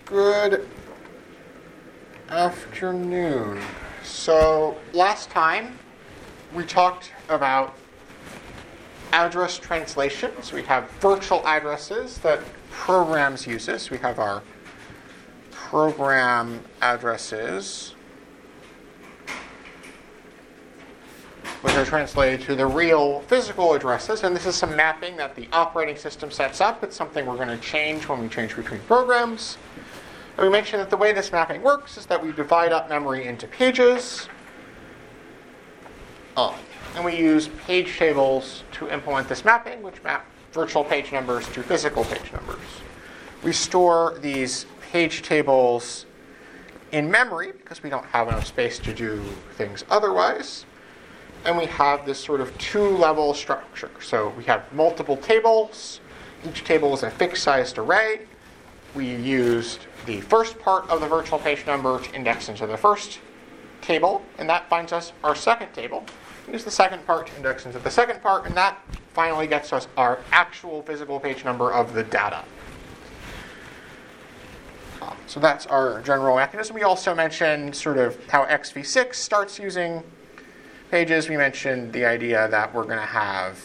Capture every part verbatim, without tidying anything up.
Good afternoon. So last time we talked about address translation. So we have virtual addresses that programs uses. We have our program addresses, which are translated to the real physical addresses. And this is some mapping that the operating system sets up. It's something we're going to change when we change between programs. And we mentioned that the way this mapping works is that we divide up memory into pages. Um, and we use page tables to implement this mapping, which map virtual page numbers to physical page numbers. We store these page tables in memory because we don't have enough space to do things otherwise. And we have this sort of two-level structure. So we have multiple tables. Each table is a fixed-sized array. We used the first part of the virtual page number to index into the first table, and that finds us our second table. We use the second part to index into the second part, and that finally gets us our actual physical page number of the data. Um, so that's our general mechanism. We also mentioned sort of how X V six starts using pages. We mentioned the idea that we're going to have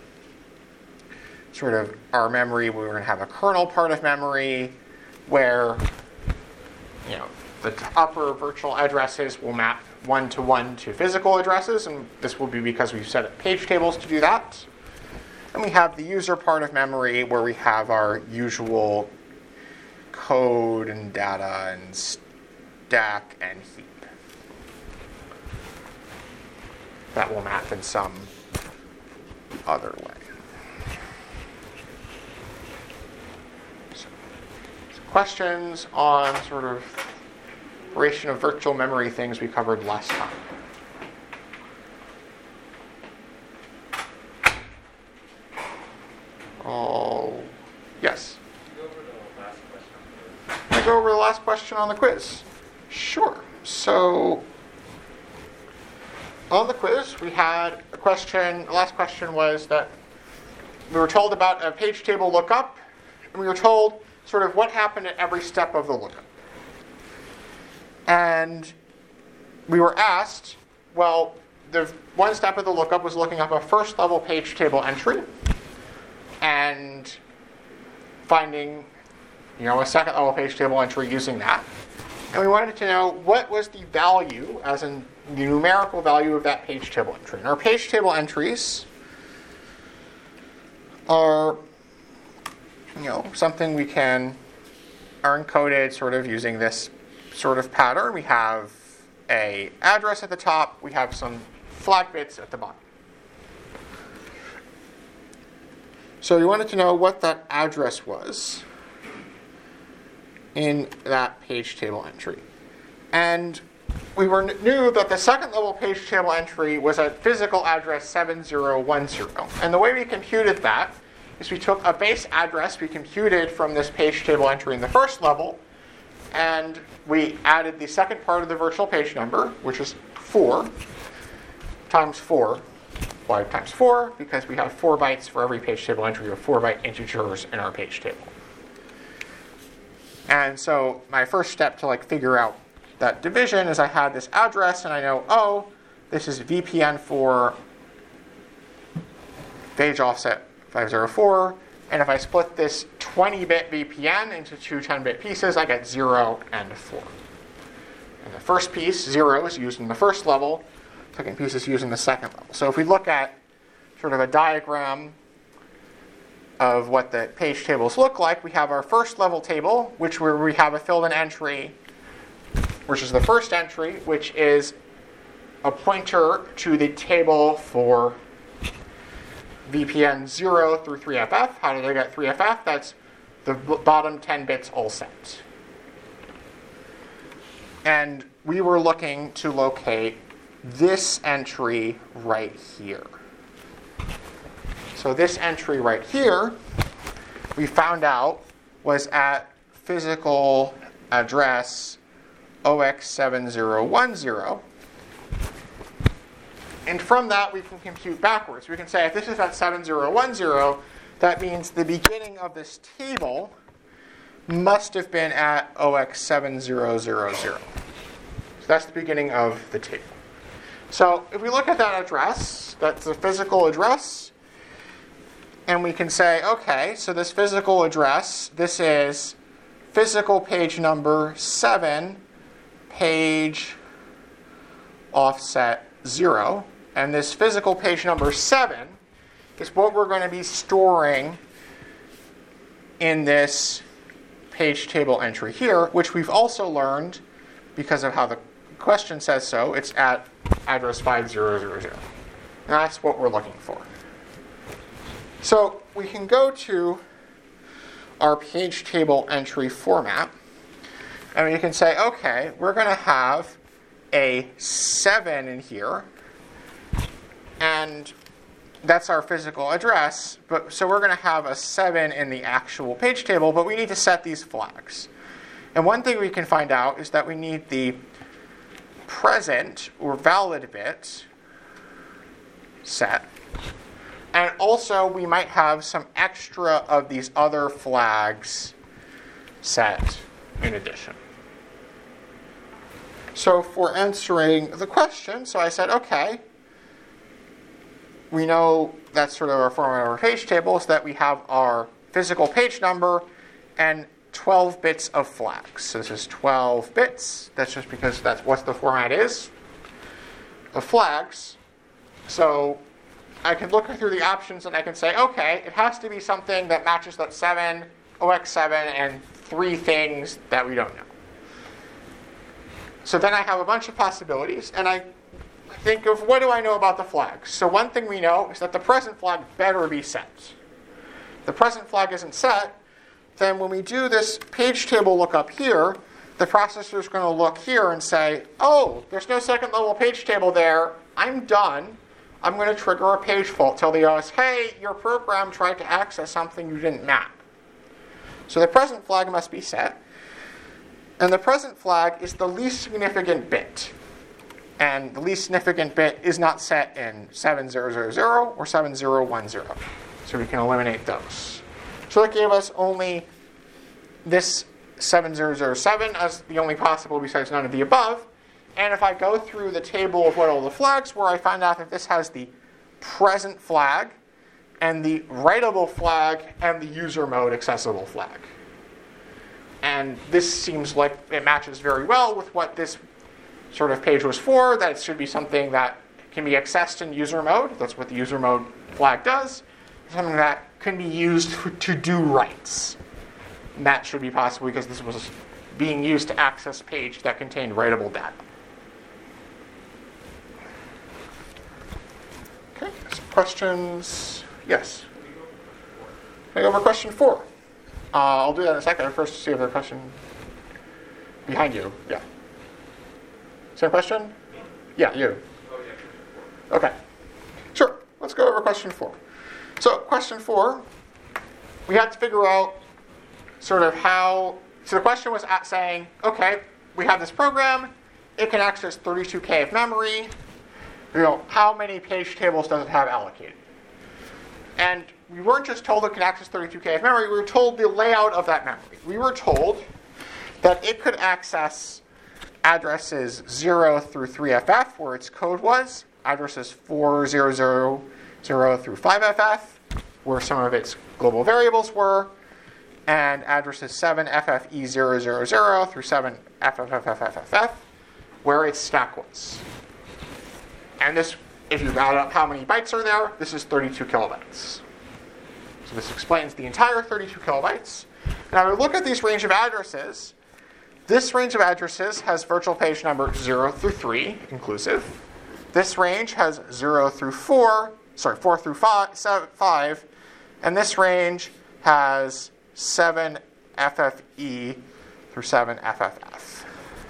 sort of our memory, we're going to have a kernel part of memory where, you know, the upper virtual addresses will map one-to-one to physical addresses, and this will be because we've set up page tables to do that. And we have the user part of memory where we have our usual code and data and stack and heap that will map in some other way. So, so questions on sort of operation of virtual memory things we covered last time? Oh, yes? Can you go over the last question? Can I go over the last question on the quiz? Sure. So on the quiz, we had a question. The last question was that we were told about a page table lookup, and we were told sort of what happened at every step of the lookup. And we were asked, well, the one step of the lookup was looking up a first level page table entry and finding, you know, a second level page table entry using that. And we wanted to know what was the value, as in the numerical value of that page table entry. And our page table entries are, you know, something we can, are encoded sort of using this sort of pattern. We have a address at the top. We have some flag bits at the bottom. So we wanted to know what that address was in that page table entry. And we were knew that the second level page table entry was a physical address seven zero one zero. And the way we computed that is we took a base address we computed from this page table entry in the first level, and we added the second part of the virtual page number, which is four, times four. Why times four? Because we have four bytes for every page table entry. We have four byte integers in our page table. And so my first step to like figure out that division is I had this address, and I know, oh, this is V P N for page offset five zero four. And if I split this twenty-bit V P N into two ten-bit pieces, I get zero and four. And the first piece, zero, is used in the first level. Second piece is used in the second level. So if we look at sort of a diagram of what the page tables look like, we have our first level table, which where we have a filled-in entry, which is the first entry, which is a pointer to the table for V P N zero through three F F. How did I get three F F? That's the b- bottom ten bits all set. And we were looking to locate this entry right here. So this entry right here, we found out was at physical address O X seven zero one zero. And from that, we can compute backwards. We can say if this is at seven zero one zero, that means the beginning of this table must have been at zero x seven zero zero zero. So that's the beginning of the table. So if we look at that address, that's the physical address, and we can say, okay, so this physical address, this is physical page number seven, page offset zero. And this physical page number seven is what we're going to be storing in this page table entry here, which we've also learned, because of how the question says so, it's at address five zero zero zero. And that's what we're looking for. So we can go to our page table entry format, and we can say, okay, we're going to have a seven in here, and that's our physical address. But so we're going to have a seven in the actual page table, but we need to set these flags. And one thing we can find out is that we need the present or valid bit set. And also we might have some extra of these other flags set in addition. So for answering the question, so I said, okay, we know that's sort of our format of our page table, is that we have our physical page number and twelve bits of flags. So this is twelve bits. That's just because that's what the format is of flags. So I can look through the options and I can say, okay, it has to be something that matches that seven, zero x seven, and three things that we don't know. So then I have a bunch of possibilities, and I think of what do I know about the flags. So one thing we know is that the present flag better be set. If the present flag isn't set, then when we do this page table lookup here, the processor is going to look here and say, oh, there's no second level page table there. I'm done. I'm going to trigger a page fault. Tell the O S, hey, your program tried to access something you didn't map. So the present flag must be set. And the present flag is the least significant bit. And the least significant bit is not set in seven zero zero zero or seven zero one zero. So we can eliminate those. So that gave us only this seven zero zero seven as the only possible besides none of the above. And if I go through the table of what all the flags were, I find out that this has the present flag and the writable flag and the user mode accessible flag. And this seems like it matches very well with what this sort of page was for, that it should be something that can be accessed in user mode. That's what the user mode flag does. Something that can be used for, to do writes. And that should be possible because this was being used to access a page that contained writable data. Okay, some questions? Yes? Can I go over question four? Uh, I'll do that in a second. First, see if there's a question behind you. Yeah. Same question? Yeah, you. Okay. Sure. Let's go over question four. So, question four, we had to figure out sort of how. So the question was at saying, okay, we have this program. It can access thirty-two K of memory. You know, how many page tables does it have allocated? And we weren't just told it can access thirty-two K of memory. We were told the layout of that memory. We were told that it could access addresses zero through three F F, where its code was, addresses four zero zero zero through five F F, where some of its global variables were, and addresses seven F F E zero zero zero through seven F F F F F F F, where its stack was. And this, if you add up how many bytes are there, this is thirty-two kilobytes. So this explains the entire thirty-two kilobytes. Now we look at these range of addresses. This range of addresses has virtual page number zero through three inclusive. This range has zero through four, sorry, four through five, seven, five, and this range has seven F F E through seven F F F.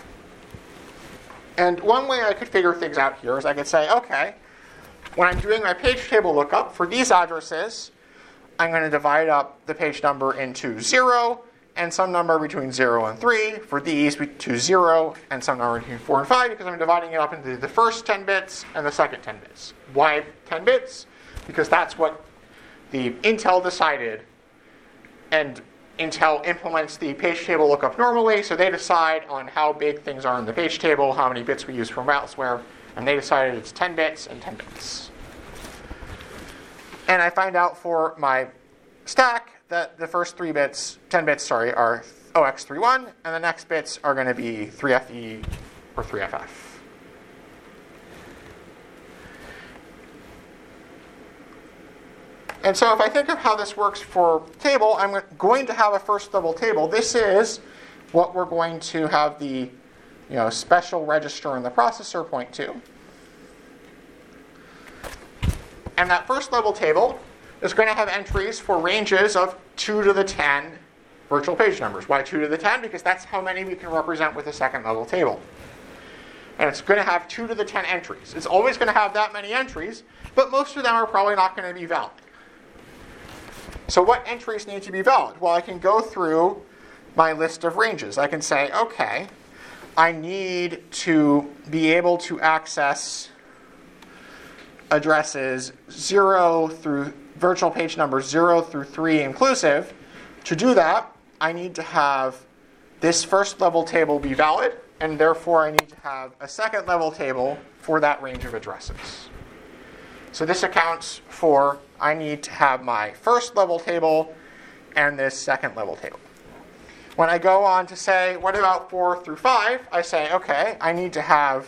And one way I could figure things out here is I could say, okay, when I'm doing my page table lookup for these addresses, I'm going to divide up the page number into zero and some number between zero and three. For these, to zero and some number between four and five, because I'm dividing it up into the first ten bits and the second ten bits. Why ten bits? Because that's what the Intel decided. And Intel implements the page table lookup normally, so they decide on how big things are in the page table, how many bits we use from elsewhere, and they decided it's ten bits and ten bits. And I find out for my stack that the first three bits, ten bits, sorry, are O X thirty-one, and the next bits are going to be three F E or three F F. And so if I think of how this works for table, I'm going to have a first level table. This is what we're going to have the you know, special register in the processor point to. And that first level table is going to have entries for ranges of two to the ten virtual page numbers. Why two to the ten? Because that's how many we can represent with a second level table. And it's going to have two to the ten entries. It's always going to have that many entries, but most of them are probably not going to be valid. So what entries need to be valid? Well, I can go through my list of ranges. I can say, okay, I need to be able to access addresses zero through virtual page numbers zero through three inclusive. To do that, I need to have this first level table be valid, and therefore I need to have a second level table for that range of addresses. So this accounts for, I need to have my first level table and this second level table. When I go on to say, what about four through five? I say, okay, I need to have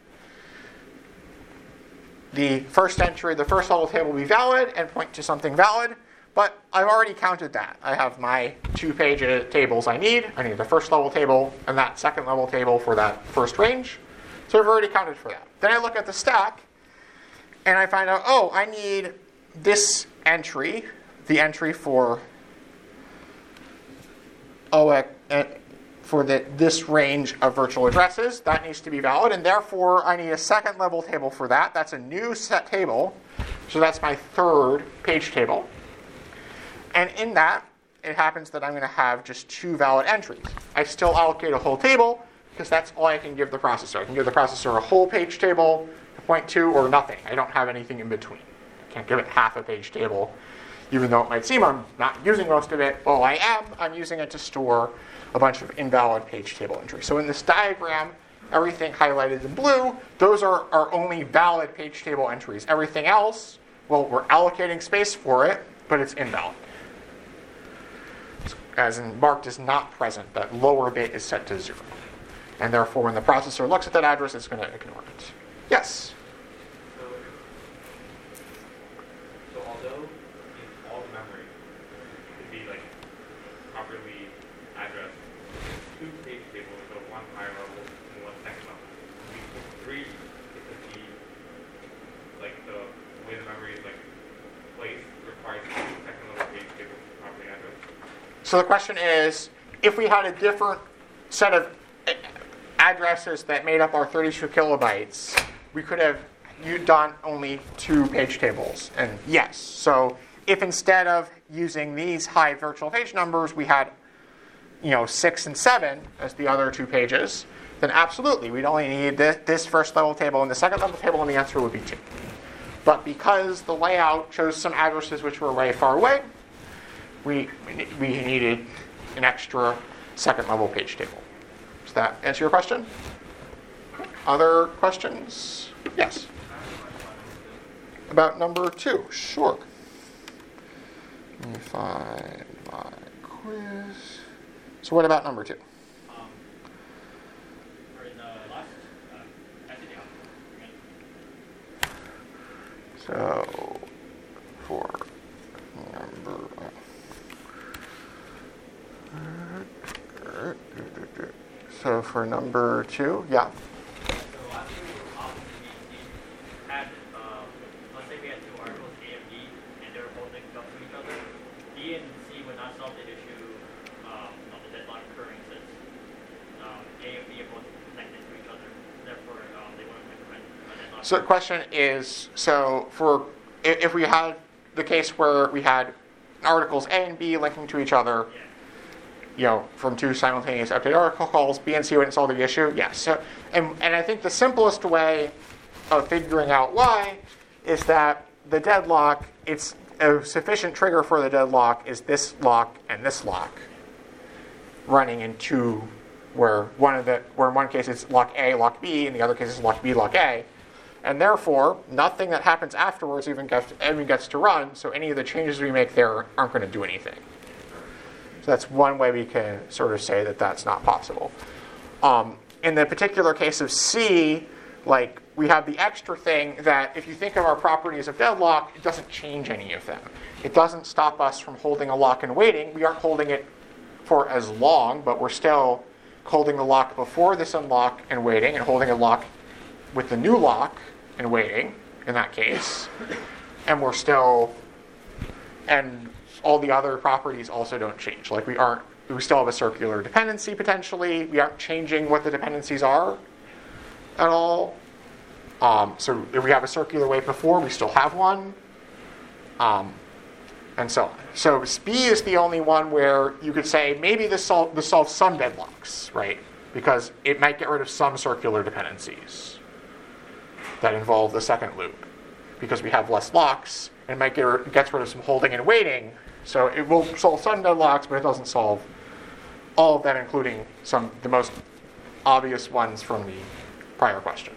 the first entry, the first level table be valid and point to something valid, but I've already counted that. I have my two page tables I need. I need the first level table and that second level table for that first range. So I've already counted for that. Then I look at the stack, and I find out, oh, I need this entry, the entry for O X, for the, this range of virtual addresses. That needs to be valid, and therefore I need a second level table for that. That's a new set table, so that's my third page table. And in that, it happens that I'm going to have just two valid entries. I still allocate a whole table, because that's all I can give the processor. I can give the processor a whole page table, point two, or nothing. I don't have anything in between. I can't give it half a page table, even though it might seem I'm not using most of it. Well, I am. I'm using it to store a bunch of invalid page table entries. So in this diagram, everything highlighted in blue, those are our only valid page table entries. Everything else, well, we're allocating space for it, but it's invalid. As in marked as not present, that lower bit is set to zero. And therefore, when the processor looks at that address, it's going to ignore it. Yes? So, so although in all the memory could be like properly addressed, two page tables, so one higher level and one second level. We put three, it could be like the way the memory is like placed requires two second level page tables to properly address. So the question is, if we had a different set of addresses that made up our thirty-two kilobytes, we could have you done only two page tables. And yes, so if instead of using these high virtual page numbers, we had you know, six and seven as the other two pages, then absolutely, we'd only need this, this first level table and the second level table, and the answer would be two. But because the layout chose some addresses which were way far away, we, we needed an extra second level page table. Does that answer your question? Other questions? Yes. About number two, sure. Let me find my quiz. So what about number two? Um, for the last, uh, actually, yeah. So for number so for number two, yeah. So last year, um, we had, uh, let's say we had two articles, A and B, and they were both linked up to each other. B and C would not solve the issue um, of the deadlock occurring since um, A and B are both connected to each other. Therefore, um, they wouldn't prevent a deadlock. So the question is, so for if we had the case where we had articles A and B linking to each other, Yeah. you know, from two simultaneous update article calls, B and C wouldn't solve the issue? Yes. So, and, and I think the simplest way of figuring out why is that the deadlock, it's a sufficient trigger for the deadlock is this lock and this lock running in two, where one of the where in one case it's lock A, lock B, in the other case it's lock B, lock A. And therefore, nothing that happens afterwards even gets, even gets to run, so any of the changes we make there aren't going to do anything. So that's one way we can sort of say that that's not possible. Um, in the particular case of C, like we have the extra thing that if you think of our properties of deadlock, it doesn't change any of them. It doesn't stop us from holding a lock and waiting. We aren't holding it for as long, but we're still holding the lock before this unlock and waiting, and holding a lock with the new lock and waiting in that case. And we're still, and all the other properties also don't change. Like we aren't, we still have a circular dependency potentially. We aren't changing what the dependencies are at all. Um, so if we have a circular wait before, we still have one. Um, and so on. So B is the only one where you could say maybe this, sol- this solves some deadlocks, right? Because it might get rid of some circular dependencies that involve the second loop, because we have less locks, and it might get rid, gets rid of some holding and waiting. So it will solve some deadlocks, but it doesn't solve all of them, including some the most obvious ones from the prior question.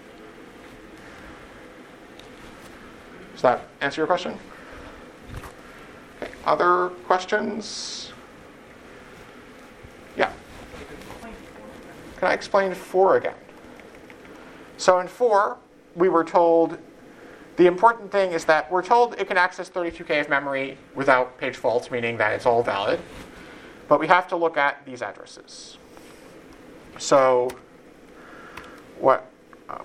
Does that answer your question? Okay. Other questions? Yeah. Can I explain four again? So in four, we were told the important thing is that we're told it can access thirty-two K of memory without page faults, meaning that it's all valid. But we have to look at these addresses. So what? Uh,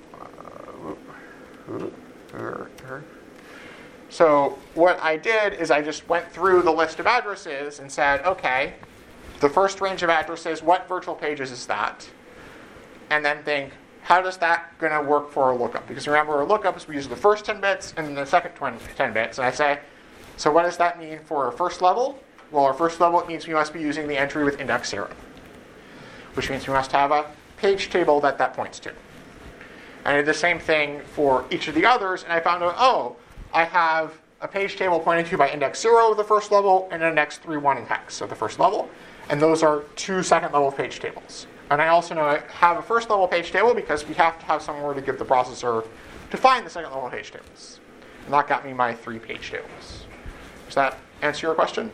so what I did is I just went through the list of addresses and said, okay, the first range of addresses, what virtual pages is that? And then think, how does that going to work for a lookup? Because remember, our lookups, we use the first ten bits and the second ten bits. And I say, so what does that mean for our first level? Well, our first level, it means we must be using the entry with index zero, which means we must have a page table that that points to. And I did the same thing for each of the others, and I found out, oh, I have a page table pointing to by index zero of the first level and index three one in hex of the first level. And those are two second level page tables. And I also know I have a first level page table because we have to have somewhere to give the processor to find the second level page tables. And that got me my three page tables. Does that answer your question?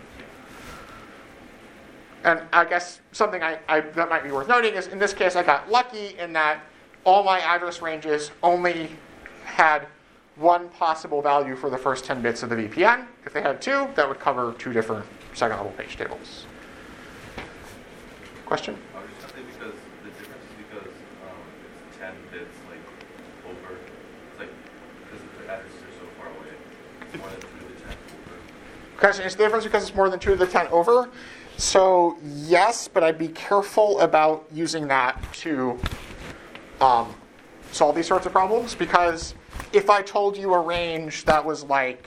And I guess something I, I, that might be worth noting is in this case I got lucky in that all my address ranges only had one possible value for the first ten bits of the V P N. If they had two, that would cover two different second level page tables. Question? I was just saying because the difference is because um, it's ten bits like over. It's like because the addresses are so far away. It's more than two to the ten over. Question is the difference because it's more than two to the ten over? So yes, but I'd be careful about using that to um, solve these sorts of problems, because if I told you a range that was like,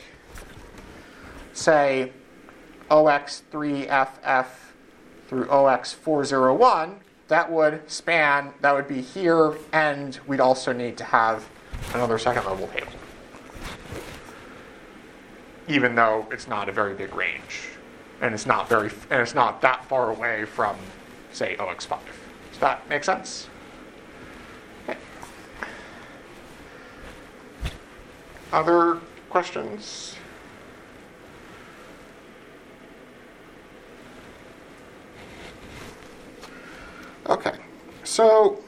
say, O X three F F through O X four oh one, that would span, that would be here, and we'd also need to have another second level table, even though it's not a very big range, and it's not very, and it's not that far away from, say, O X five. Does that make sense? Okay. Other questions? Okay, so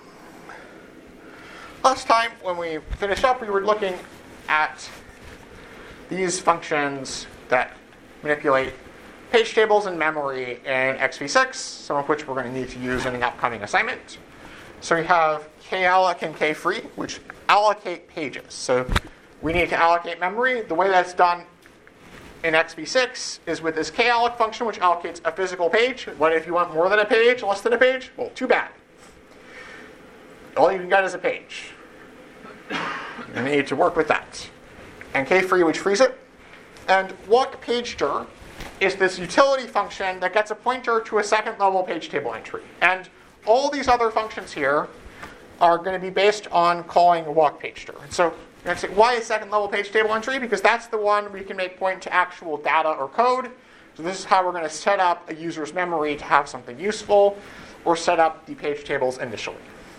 last time when we finished up, we were looking at these functions that manipulate page tables in memory in X V six, some of which we're going to need to use in an upcoming assignment. So we have kalloc and kfree, which allocate pages. So we need to allocate memory. The way that's done in X V six is with this kalloc function, which allocates a physical page. What if you want more than a page, less than a page? Well, too bad. All you can get is a page. You need to work with that. And kfree, which frees it. And walk pagedir is this utility function that gets a pointer to a second level page table entry. And all these other functions here are going to be based on calling walk pagedir. And so You're going to say, why a second level page table entry? Because that's the one we can make point to actual data or code. So this is how we're going to set up a user's memory to have something useful, or set up the page tables initially.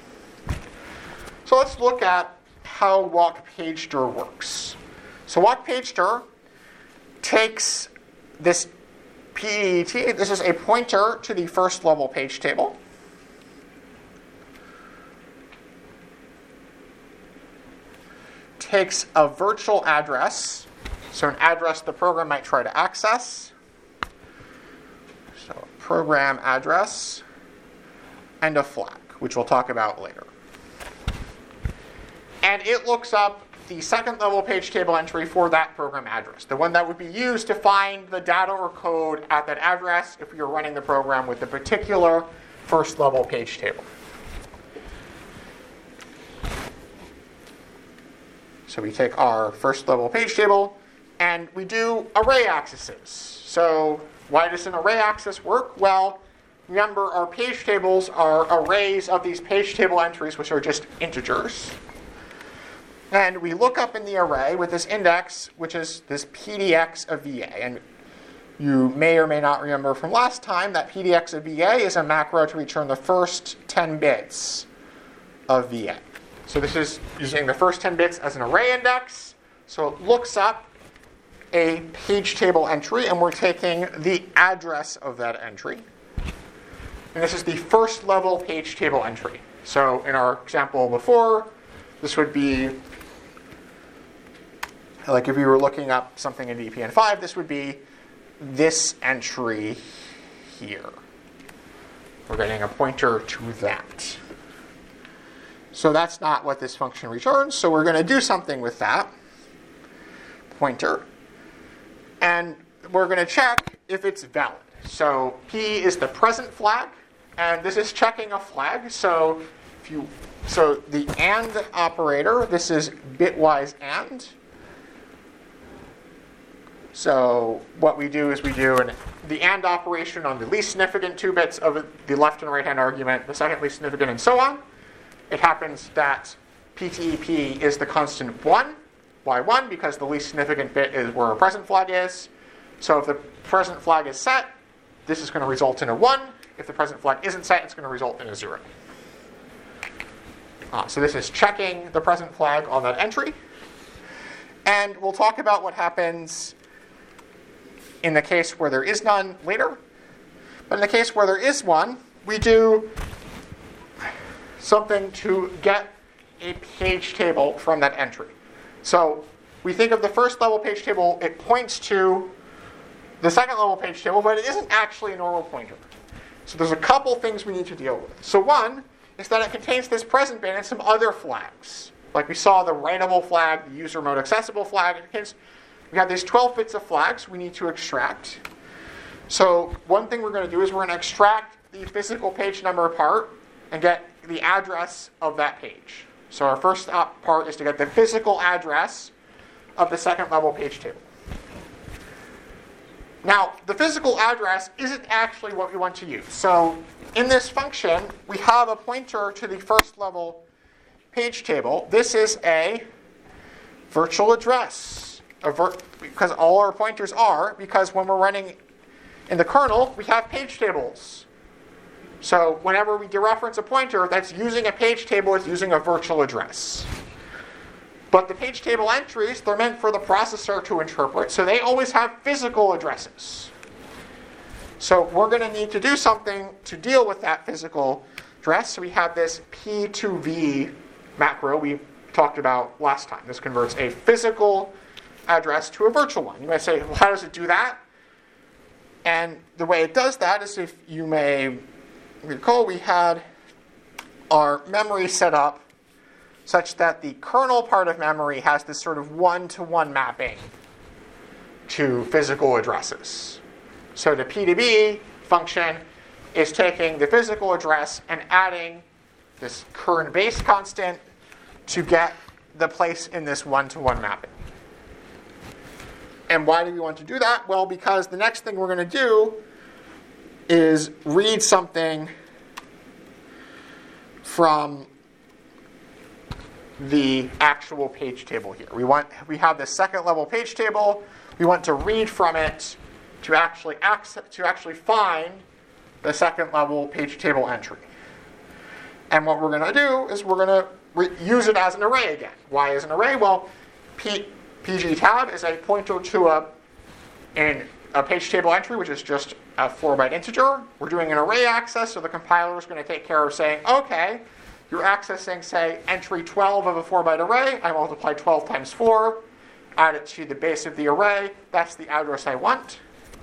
So let's look at how walk pagedir works. So walk pagedir takes this P D T, this is a pointer to the first level page table. Takes a virtual address, so an address the program might try to access. So program address and a flag, which we'll talk about later. And it looks up the second level page table entry for that program address, the one that would be used to find the data or code at that address if we were running the program with the particular first level page table. So we take our first level page table and we do array accesses. So why does an array access work? Well, remember our page tables are arrays of these page table entries, which are just integers. And we look up in the array with this index, which is this P D X of V A. And you may or may not remember from last time that P D X of V A is a macro to return the first ten bits of V A. So this is using the first ten bits as an array index. So it looks up a page table entry, and we're taking the address of that entry. And this is the first level page table entry. So in our example before, this would be, like if we were looking up something in D P N five, this would be this entry here. We're getting a pointer to that. So that's not what this function returns, so we're going to do something with that pointer. And we're going to check if it's valid. So P is the present flag, and this is checking a flag. So if you, so the AND operator, this is bitwise AND. So what we do is we do an, the AND operation on the least significant two bits of the left and right hand argument, the second least significant, and so on. It happens that P T E P is the constant one. Why one? Because the least significant bit is where a present flag is. So if the present flag is set, this is going to result in a one. If the present flag isn't set, it's going to result in a zero. Uh, so this is checking the present flag on that entry. And we'll talk about what happens in the case where there is none later. But in the case where there is one, we do something to get a page table from that entry. So we think of the first level page table, it points to the second level page table, but it isn't actually a normal pointer. So there's a couple things we need to deal with. So one is that it contains this present bit and some other flags. Like we saw the writable flag, the user mode accessible flag. It contains, we have these twelve bits of flags we need to extract. So one thing we're going to do is we're going to extract the physical page number part and get the address of that page. So our first part is to get the physical address of the second level page table. Now, the physical address isn't actually what we want to use. So in this function, we have a pointer to the first level page table. This is a virtual address, a vir- because all our pointers are, because when we're running in the kernel, we have page tables. So whenever we dereference a pointer that's using a page table, it's using a virtual address. But the page table entries, they're meant for the processor to interpret, so they always have physical addresses. So we're going to need to do something to deal with that physical address. So we have this P two V macro we talked about last time. This converts a physical address to a virtual one. You might say, well, how does it do that? And the way it does that is, if you may recall, we had our memory set up such that the kernel part of memory has this sort of one-to-one mapping to physical addresses. So the P two V function is taking the physical address and adding this current base constant to get the place in this one-to-one mapping. And why do we want to do that? Well, because the next thing we're going to do is read something from the actual page table here. We want we have the second level page table. We want to read from it to actually access, to actually find the second level page table entry. And what we're going to do is we're going to re- use it as an array again. Why as an array? Well, P, pgtab is a pointer to a in a page table entry, which is just a four byte integer. We're doing an array access, so the compiler is going to take care of saying, okay, you're accessing, say, entry twelve of a four byte array. I multiply twelve times four, add it to the base of the array. That's the address I want.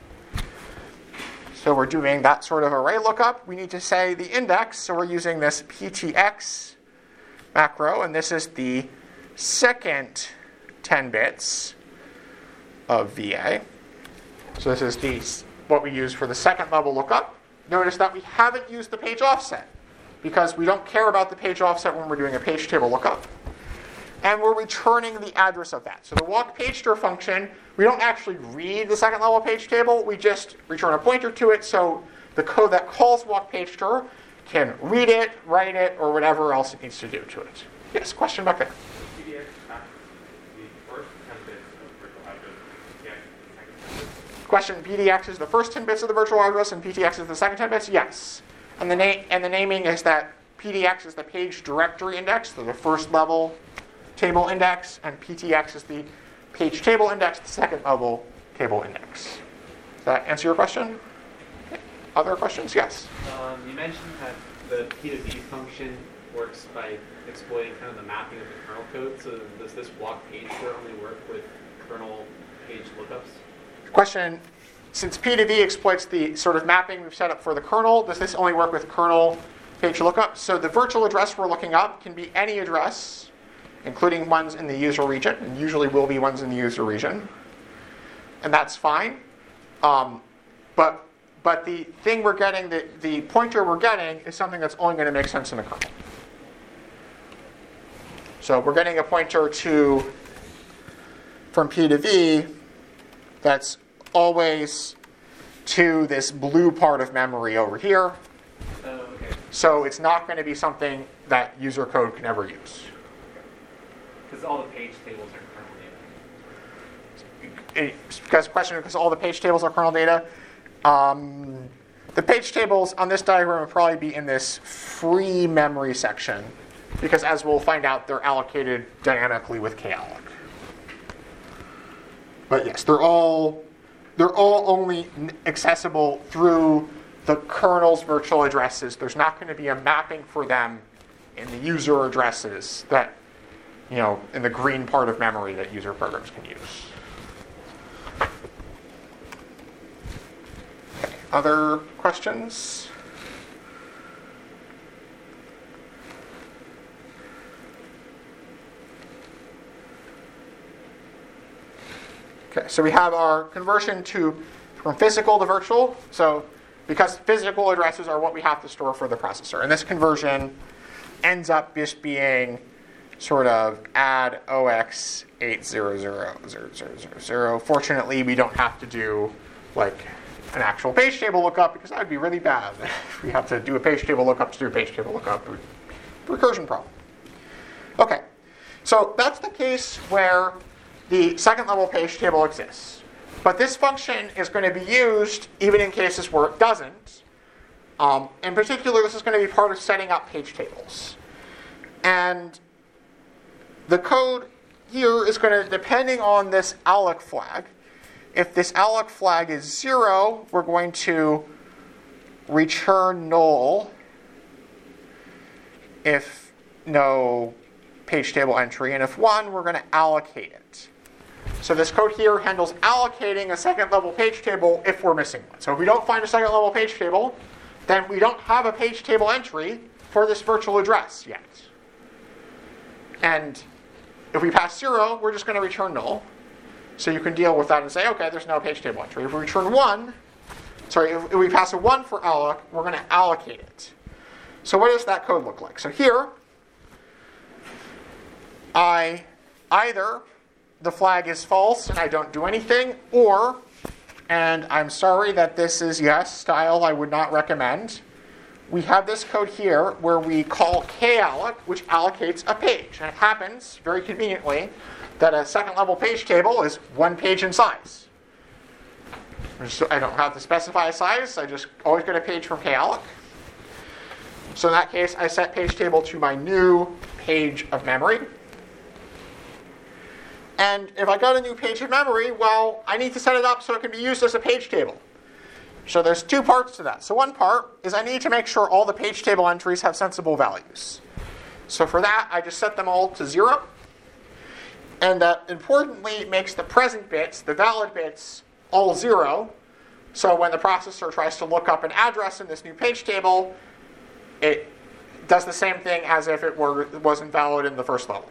So we're doing that sort of array lookup. We need to say the index, so we're using this P T X macro, and this is the second ten bits of V A. So this is the, what we use for the second level lookup. Notice that we haven't used the page offset because we don't care about the page offset when we're doing a page table lookup. And we're returning the address of that. So the walk pagester function, we don't actually read the second level page table. We just return a pointer to it so the code that calls walk pagester can read it, write it, or whatever else it needs to do to it. Yes, question back there. P D X the first ten bits of virtual address, P T X the second ten bits. Question, P D X is the first ten bits of the virtual address and P T X is the second ten bits? Yes. And the, na- and the naming is that P D X is the page directory index, so the first level table index, and P T X is the page table index, the second level table index. Does that answer your question? Okay. Other questions? Yes. Um, you mentioned that the P to V function works by exploiting kind of the mapping of the kernel code. So does this walk pager only work with kernel page lookups? Question, since P to V exploits the sort of mapping we've set up for the kernel, does this only work with kernel page lookup? So the virtual address we're looking up can be any address, including ones in the user region, and usually will be ones in the user region. And that's fine. Um, but but the thing we're getting, the, the pointer we're getting, is something that's only going to make sense in the kernel. So we're getting a pointer to, from P to V, that's always to this blue part of memory over here. Oh, okay. So it's not going to be something that user code can ever use. Because all the page tables are kernel data. It, because question, because all the page tables are kernel data. Um, the page tables on this diagram will probably be in this free memory section, because as we'll find out, they're allocated dynamically with kalloc. But yes, they're all they're all only accessible through the kernel's virtual addresses. There's not going to be a mapping for them in the user addresses that, you know, in the green part of memory that user programs can use. Okay. Other questions? Okay, so we have our conversion to from physical to virtual. So because physical addresses are what we have to store for the processor. And this conversion ends up just being sort of add O X eight zero zero zero zero zero zero. Fortunately, we don't have to do like an actual page table lookup, because that would be really bad. If we have to do a page table lookup to do a page table lookup, it would be a recursion problem. Okay, so that's the case where the second level page table exists. But this function is going to be used even in cases where it doesn't. Um, in particular, this is going to be part of setting up page tables. And the code here is going to, depending on this alloc flag, if this alloc flag is zero, we're going to return null if no page table entry. And if one, we're going to allocate it. So this code here handles allocating a second level page table if we're missing one. So if we don't find a second level page table, then we don't have a page table entry for this virtual address yet. And if we pass zero, we're just going to return null. So you can deal with that and say, okay, there's no page table entry. If we return one, sorry, if we pass a one for alloc, we're going to allocate it. So what does that code look like? So here, I either the flag is false and I don't do anything, or, and I'm sorry that this is, yes, style I would not recommend, we have this code here where we call kalloc, which allocates a page. And it happens, very conveniently, that a second level page table is one page in size. So I don't have to specify a size, I just always get a page from kalloc. So in that case, I set page table to my new page of memory. And if I got a new page of memory, well, I need to set it up so it can be used as a page table. So there's two parts to that. So one part is I need to make sure all the page table entries have sensible values. So for that, I just set them all to zero. And that importantly makes the present bits, the valid bits, all zero. So when the processor tries to look up an address in this new page table, it does the same thing as if it were, wasn't valid in the first level.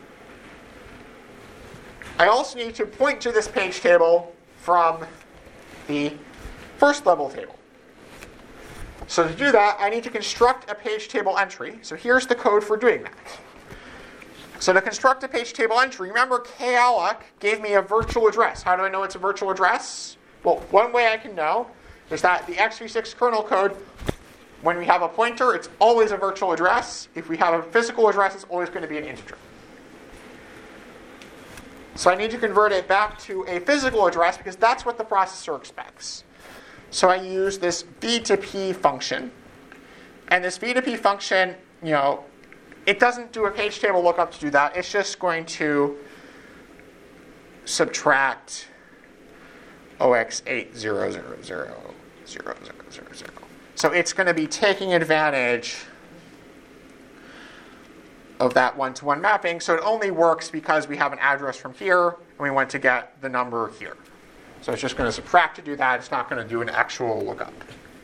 I also need to point to this page table from the first level table. So to do that, I need to construct a page table entry. So here's the code for doing that. So to construct a page table entry, remember kalloc gave me a virtual address. How do I know it's a virtual address? Well, one way I can know is that the x v six kernel code, when we have a pointer, it's always a virtual address. If we have a physical address, it's always going to be an integer. So I need to convert it back to a physical address because that's what the processor expects. So I use this v to p function. And this v to p function, you know, it doesn't do a page table lookup to do that. It's just going to subtract zero x eight zero zero zero zero zero zero zero. So it's going to be taking advantage of that one-to-one mapping. So it only works because we have an address from here and we want to get the number here. So it's just going to subtract to do that. It's not going to do an actual lookup.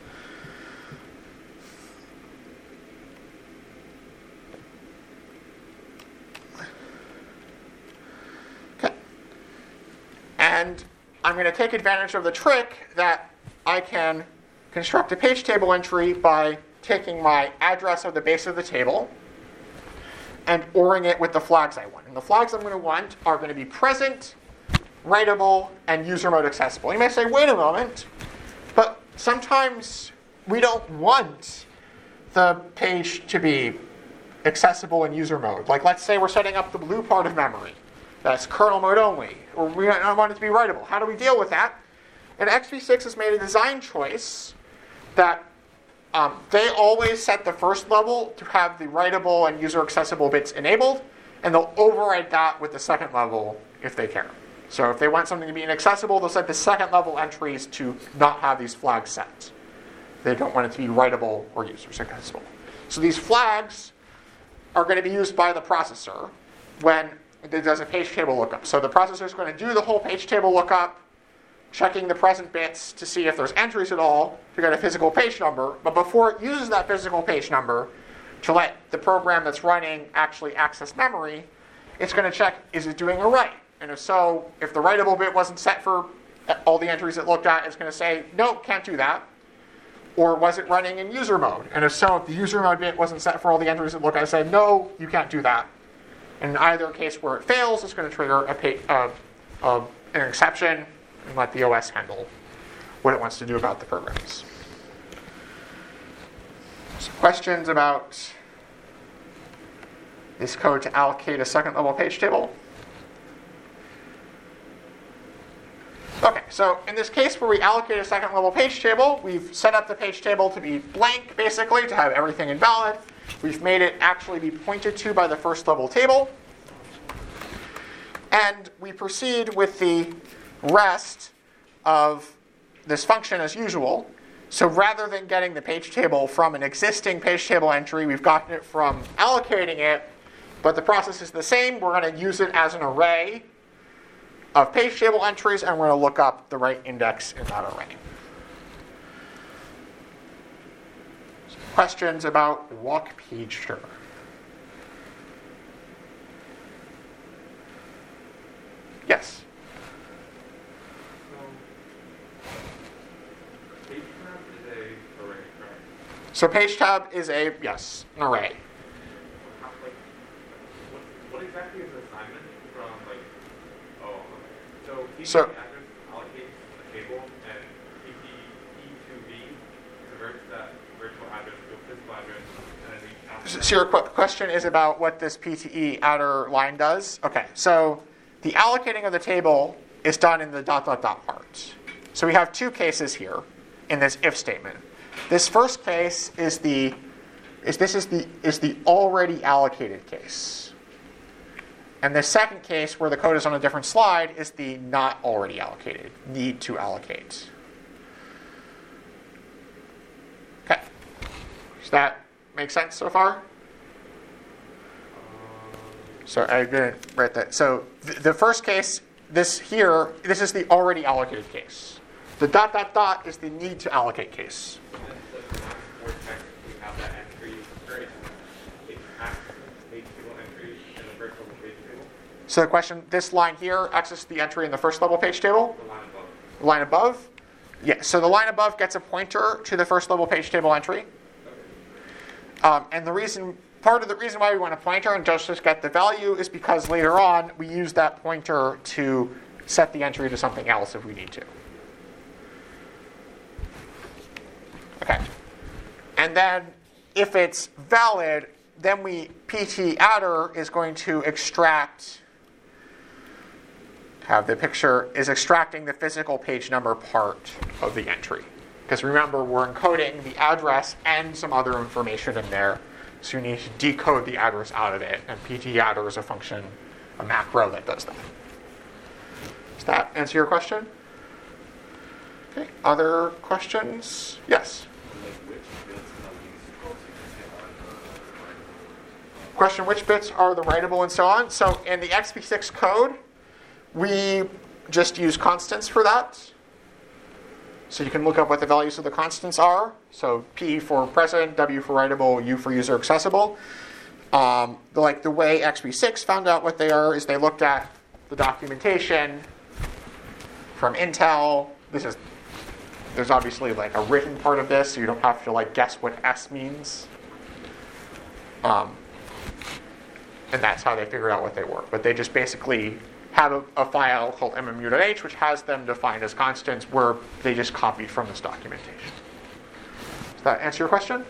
Okay. And I'm going to take advantage of the trick that I can construct a page table entry by taking my address of the base of the table and ORing it with the flags I want. And the flags I'm going to want are going to be present, writable, and user mode accessible. You may say, wait a moment, but sometimes we don't want the page to be accessible in user mode. Like let's say we're setting up the blue part of memory. That's kernel mode only, or we don't want it to be writable. How do we deal with that? And x v six has made a design choice that um, they always set the first level to have the writable and user accessible bits enabled, and they'll override that with the second level if they care. So if they want something to be inaccessible, they'll set the second level entries to not have these flags set. They don't want it to be writable or user accessible. So these flags are going to be used by the processor when it does a page table lookup. So the processor is going to do the whole page table lookup, checking the present bits to see if there's entries at all to get a physical page number. But before it uses that physical page number to let the program that's running actually access memory, it's going to check, is it doing a write? And if so, if the writable bit wasn't set for all the entries it looked at, it's going to say, no, can't do that. Or was it running in user mode? And if so, if the user mode bit wasn't set for all the entries it looked at, it said, no, you can't do that. And in either case where it fails, it's going to trigger a pay, uh, uh, an exception and let the O S handle what it wants to do about the programs. So questions about this code to allocate a second level page table? Okay, so in this case where we allocate a second level page table, we've set up the page table to be blank, basically, to have everything invalid. We've made it actually be pointed to by the first level table. And we proceed with the rest of this function as usual. So rather than getting the page table from an existing page table entry, we've gotten it from allocating it, but the process is the same. We're going to use it as an array of page table entries, and we're going to look up the right index in that array. Some questions about walk page turn? Yes? Page tab is a array, correct? So page tab is a, yes, an array. How, like, what, what exactly is the assignment from, like, oh, okay. So P C So- address allocates a table, and P C E two B converts that virtual address to a So your qu- question is about what this P T E outer line does? Okay, so the allocating of the table is done in the dot dot dot part. So we have two cases here in this if statement. This first case is the is this is the is the already allocated case. And the second case, where the code is on a different slide, is the not already allocated, need to allocate. Okay. Does that make sense so far? So I didn't write that. So th- the first case, this here, this is the already allocated case. The dot dot dot is the need to allocate case. And then does not vortex we have that entry or it it has page table entry in the first level page table? So the question, this line here accesses the entry in the first level page table. The line above. The line above. Yeah, so the line above gets a pointer to the first level page table entry. Um, and the reason, part of the reason why we want a pointer and just just get the value is because later on we use that pointer to set the entry to something else if we need to. Okay. And then if it's valid, then we P T adder is going to extract, have the picture, is extracting the physical page number part of the entry. Because remember, we're encoding the address and some other information in there. So you need to decode the address out of it. And P T adder is a function, a macro that does that. Does that answer your question? Okay. Other questions? Yes. Like which bits can we use to Question, which bits are the writable and so on? So in the X P six code, we just use constants for that. So you can look up what the values of the constants are. So P for present, W for writable, U for user accessible. Um, the, like the way X P six found out what they are is they looked at the documentation from Intel. This is there's obviously like a written part of this, so you don't have to like guess what S means. Um, and that's how they figured out what they were. But they just basically have a, a file called M M U dot H, which has them defined as constants, where they just copied from this documentation. Does that answer your question?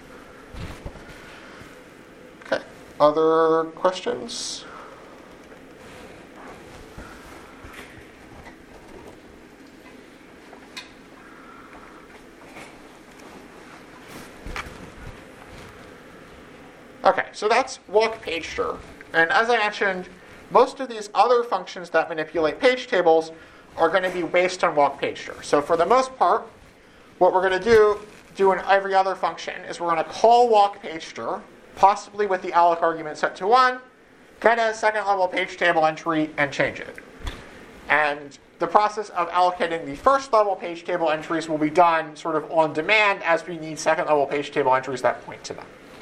Okay. Other questions? Okay, so that's walk page stir. And as I mentioned, most of these other functions that manipulate page tables are going to be based on walk page stir. So for the most part, what we're going to do, do in every other function is we're going to call walk page stir, possibly with the alloc argument set to one, get a second level page table entry, and change it. And the process of allocating the first level page table entries will be done sort of on demand as we need second level page table entries that point to them.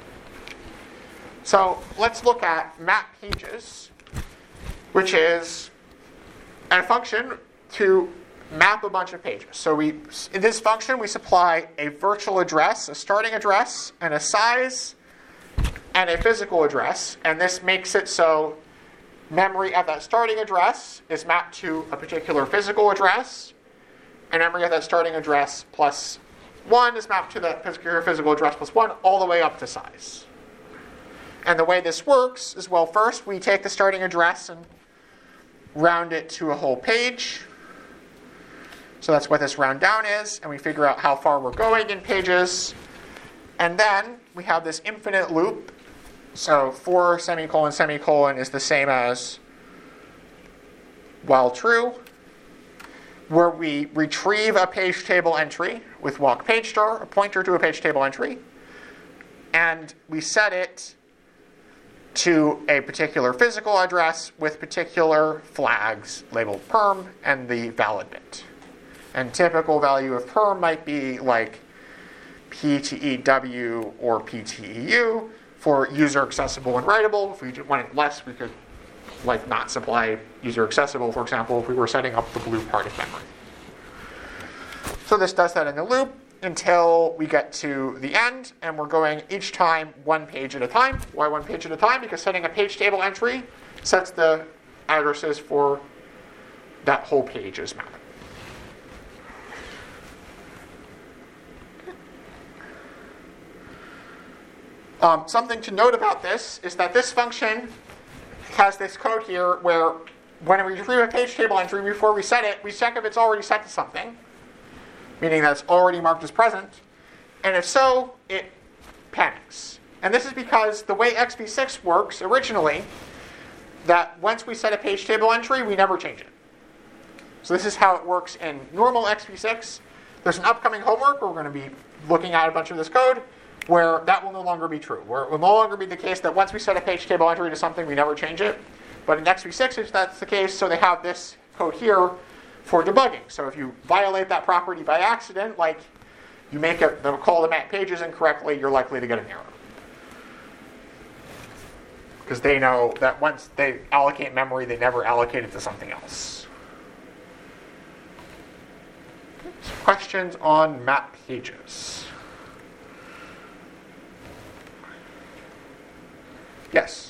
So let's look at map pages, which is a function to map a bunch of pages. So we, in this function, we supply a virtual address, a starting address, and a size, and a physical address. And this makes it so memory at that starting address is mapped to a particular physical address, and memory at that starting address plus one is mapped to that particular physical address plus one, all the way up to size. And the way this works is, well, first we take the starting address and round it to a whole page. So that's what this round down is, and we figure out how far we're going in pages. And then we have this infinite loop. So for semicolon semicolon is the same as while true, where we retrieve a page table entry with walk page star, a pointer to a page table entry, and we set it to a particular physical address with particular flags labeled perm and the valid bit. And typical value of perm might be like P T E W or P T E U for user accessible and writable. If we wanted less, we could like not supply user accessible, for example, if we were setting up the blue part of memory. So this does that in the loop until we get to the end, and we're going each time one page at a time. Why one page at a time? Because setting a page table entry sets the addresses for that whole page as mapping. Um, something to note about this is that this function has this code here where when we retrieve a page table entry before we set it, we check if it's already set to something, meaning that it's already marked as present. And if so, it panics. And this is because the way X V six works originally, that once we set a page table entry, we never change it. So this is how it works in normal X V six. There's an upcoming homework where we're going to be looking at a bunch of this code where that will no longer be true. Where it will no longer be the case that once we set a page table entry to something, we never change it. But in X V six, if that's the case, so they have this code here for debugging. So if you violate that property by accident, like you make a, they'll call the map pages incorrectly, you're likely to get an error. Because they know that once they allocate memory, they never allocate it to something else. Questions on map pages? Yes?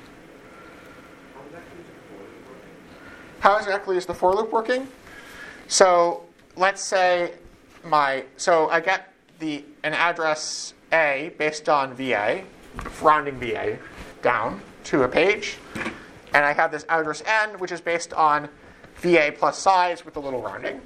How exactly is the for loop working? So let's say my, so I get the an address A based on V A, rounding V A down to a page, and I have this address N, which is based on V A plus size with a little rounding.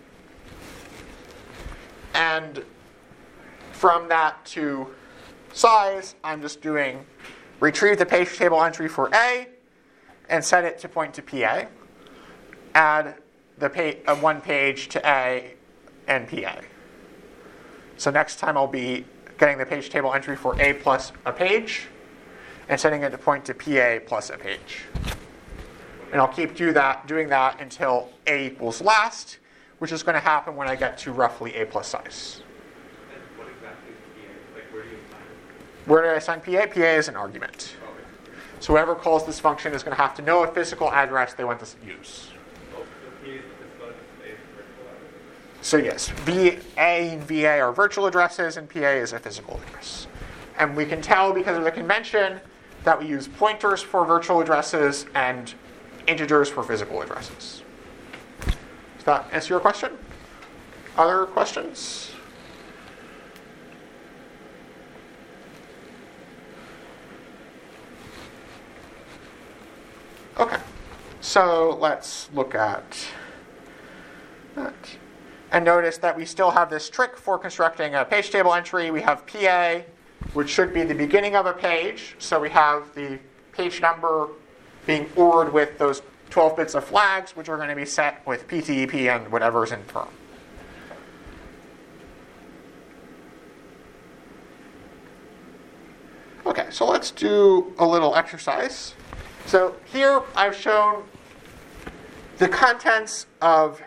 And from that to size, I'm just doing retrieve the page table entry for A and set it to point to P A. Add the pa- uh, one page to A and P A. So next time I'll be getting the page table entry for A plus a page and setting it to point to P A plus a page. And I'll keep do that, doing that until A equals last, which is going to happen when I get to roughly A plus size. And what exactly is P A? Like, where do you assign it? Where do I assign P A? P A is an argument. Okay. So whoever calls this function is going to have to know a physical address they want to use. Oh, so P A is the physical address, A is the virtual address? So yes, V A and V A are virtual addresses, and P A is a physical address. And we can tell because of the convention that we use pointers for virtual addresses and integers for physical addresses. Does that answer your question? Other questions? Okay, so let's look at that. And notice that we still have this trick for constructing a page table entry. We have P A, which should be the beginning of a page. So we have the page number being ordered with those twelve bits of flags, which are going to be set with P T E P and whatever's in term. Okay, so let's do a little exercise. So here I've shown the contents of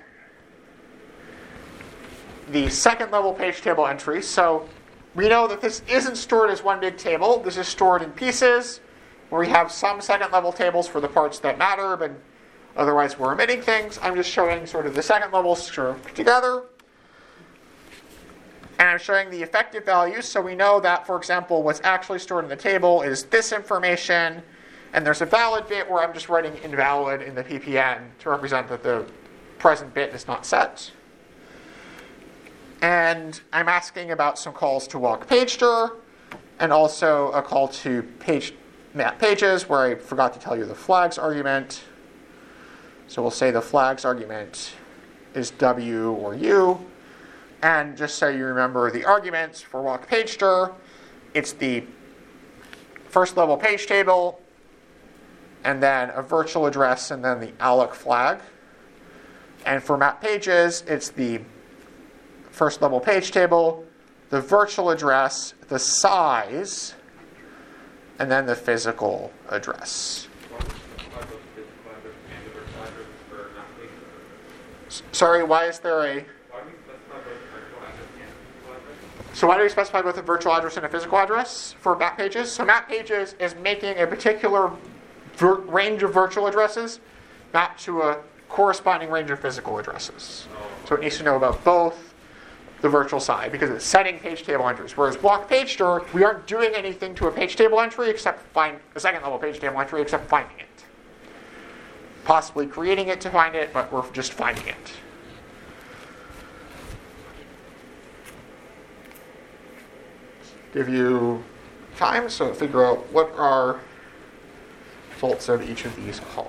the second level page table entry. So we know that this isn't stored as one big table. This is stored in pieces where we have some second level tables for the parts that matter, but otherwise we're omitting things. I'm just showing sort of the second level sort of together. And I'm showing the effective values. So we know that, for example, what's actually stored in the table is this information. And there's a valid bit where I'm just writing invalid in the P P N to represent that the present bit is not set. And I'm asking about some calls to walk pagedir, and also a call to page map pages, where I forgot to tell you the flags argument. So we'll say the flags argument is W or U. And just so you remember the arguments for walk pagedir, it's the first level page table, and then a virtual address, and then the alloc flag. And for map pages, it's the first level page table, the virtual address, the size, and then the physical address. Why would you specify both the physical address and the virtual address for map pages? S- Sorry, why is there a... Why do we specify both the virtual address and the physical address? So why do we specify both a virtual address and a physical address for map pages? So map pages is making a particular vir- range of virtual addresses mapped to a corresponding range of physical addresses. So it needs to know about both the virtual side because it's setting page table entries. Whereas walk pagedir, we aren't doing anything to a page table entry except find a second level page table entry except finding it. Possibly creating it to find it, but we're just finding it. Give you time, so figure out what are results of each of these calls.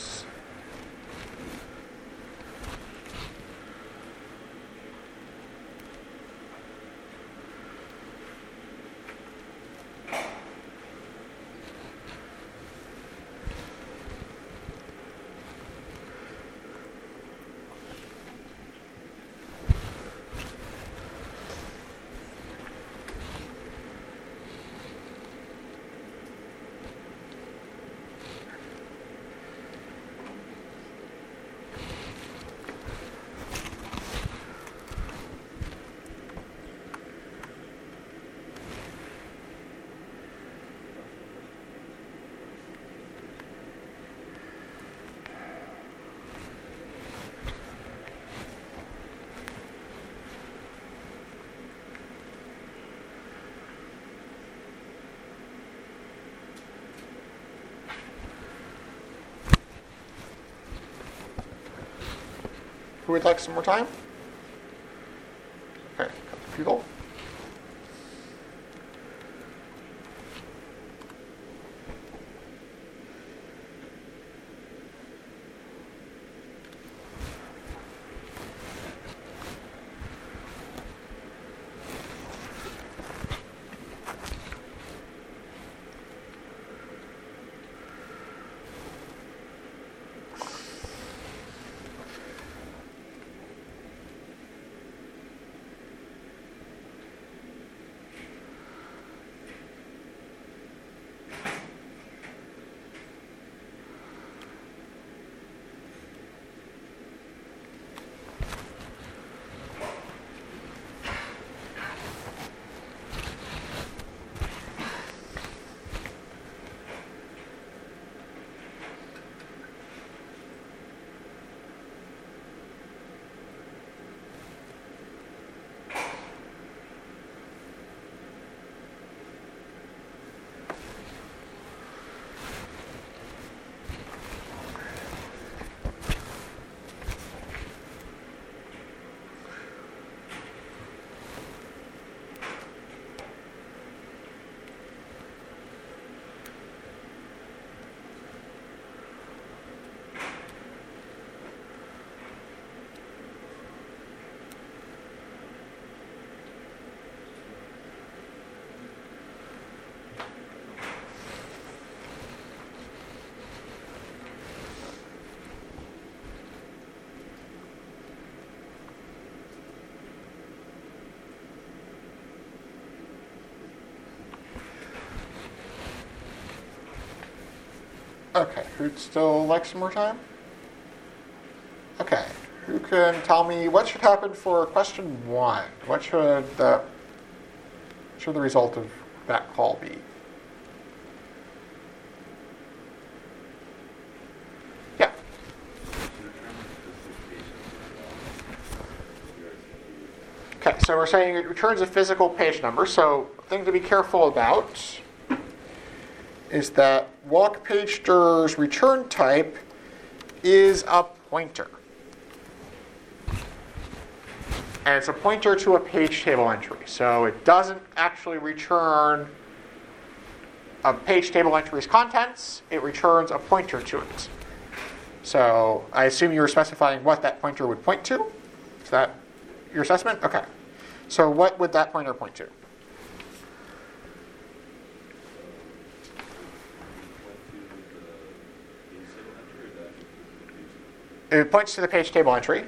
Who would like some more time? Okay, a couple people. Okay, who'd still like some more time? Okay, who can tell me what should happen for question one? What should the, what should the result of that call be? Yeah. Okay, so we're saying it returns a physical page number. So thing to be careful about is that walk page stir's return type is a pointer. And it's a pointer to a page table entry. So it doesn't actually return a page table entry's contents. It returns a pointer to it. So I assume you were specifying what that pointer would point to. Is that your assessment? Okay. So what would that pointer point to? It points to the page table entry.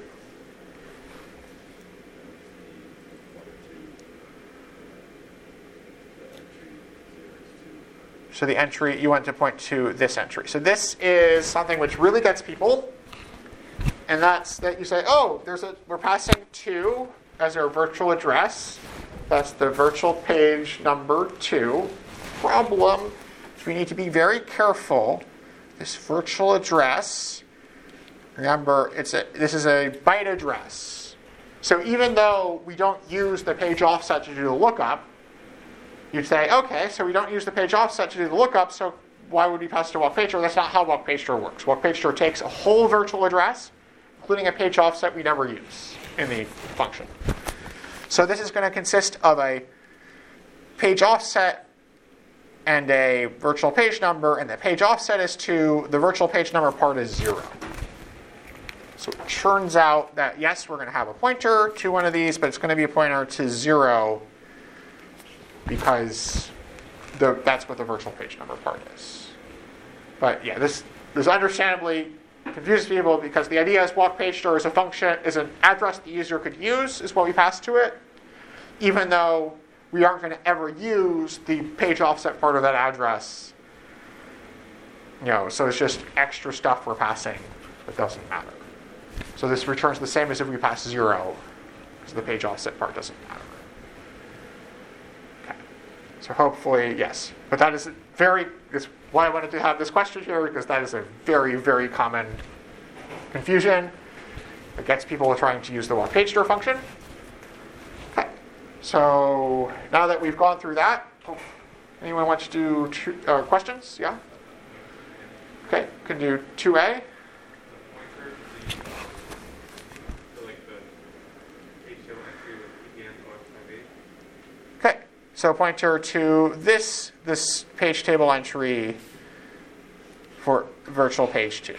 So the entry, you want to point to this entry. So this is something which really gets people. And that's that you say, oh, there's a we're passing two as our virtual address. That's the virtual page number two. Problem, we need to be very careful. This virtual address, remember, it's a this is a byte address. So even though we don't use the page offset to do the lookup, you'd say, okay, so we don't use the page offset to do the lookup, so why would we pass it to walk page store? That's not how walk page store works. Walk page store takes a whole virtual address, including a page offset we never use in the function. So this is going to consist of a page offset and a virtual page number, and the page offset is two, the virtual page number part is zero. So it turns out that, yes, we're going to have a pointer to one of these, but it's going to be a pointer to zero because the, that's what the virtual page number part is. But yeah, this, this understandably confuses people because the idea is walk page store is a function, is an address the user could use, is what we pass to it, even though we aren't going to ever use the page offset part of that address. You know, so it's just extra stuff we're passing that doesn't matter. So this returns the same as if we pass zero, because the page offset part doesn't matter. Okay. So hopefully, yes. But that is very, that's why I wanted to have this question here, because that is a very, very common confusion that gets people trying to use the walk page store function. Okay. So now that we've gone through that, anyone want to do two, uh, questions? Yeah? Okay, can do two A. Okay, so pointer to this this page table entry for virtual page two.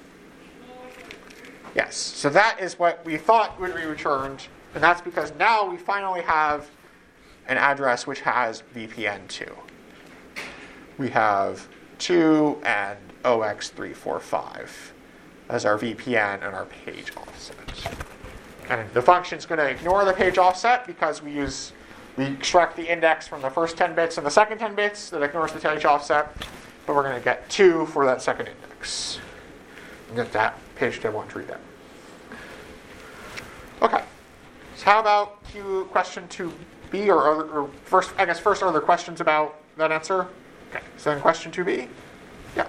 Yes, so that is what we thought would be returned, and that's because now we finally have an address which has V P N two. We have two and O X three forty-five as our V P N and our page offset. And the function is going to ignore the page offset because we use we extract the index from the first ten bits and the second ten bits that ignores the page offset, but we're going to get two for that second index and get that page table entry there. Okay, so how about Q question two B or, other, or first? I guess first are there questions about that answer? Okay, so then question two B, yeah.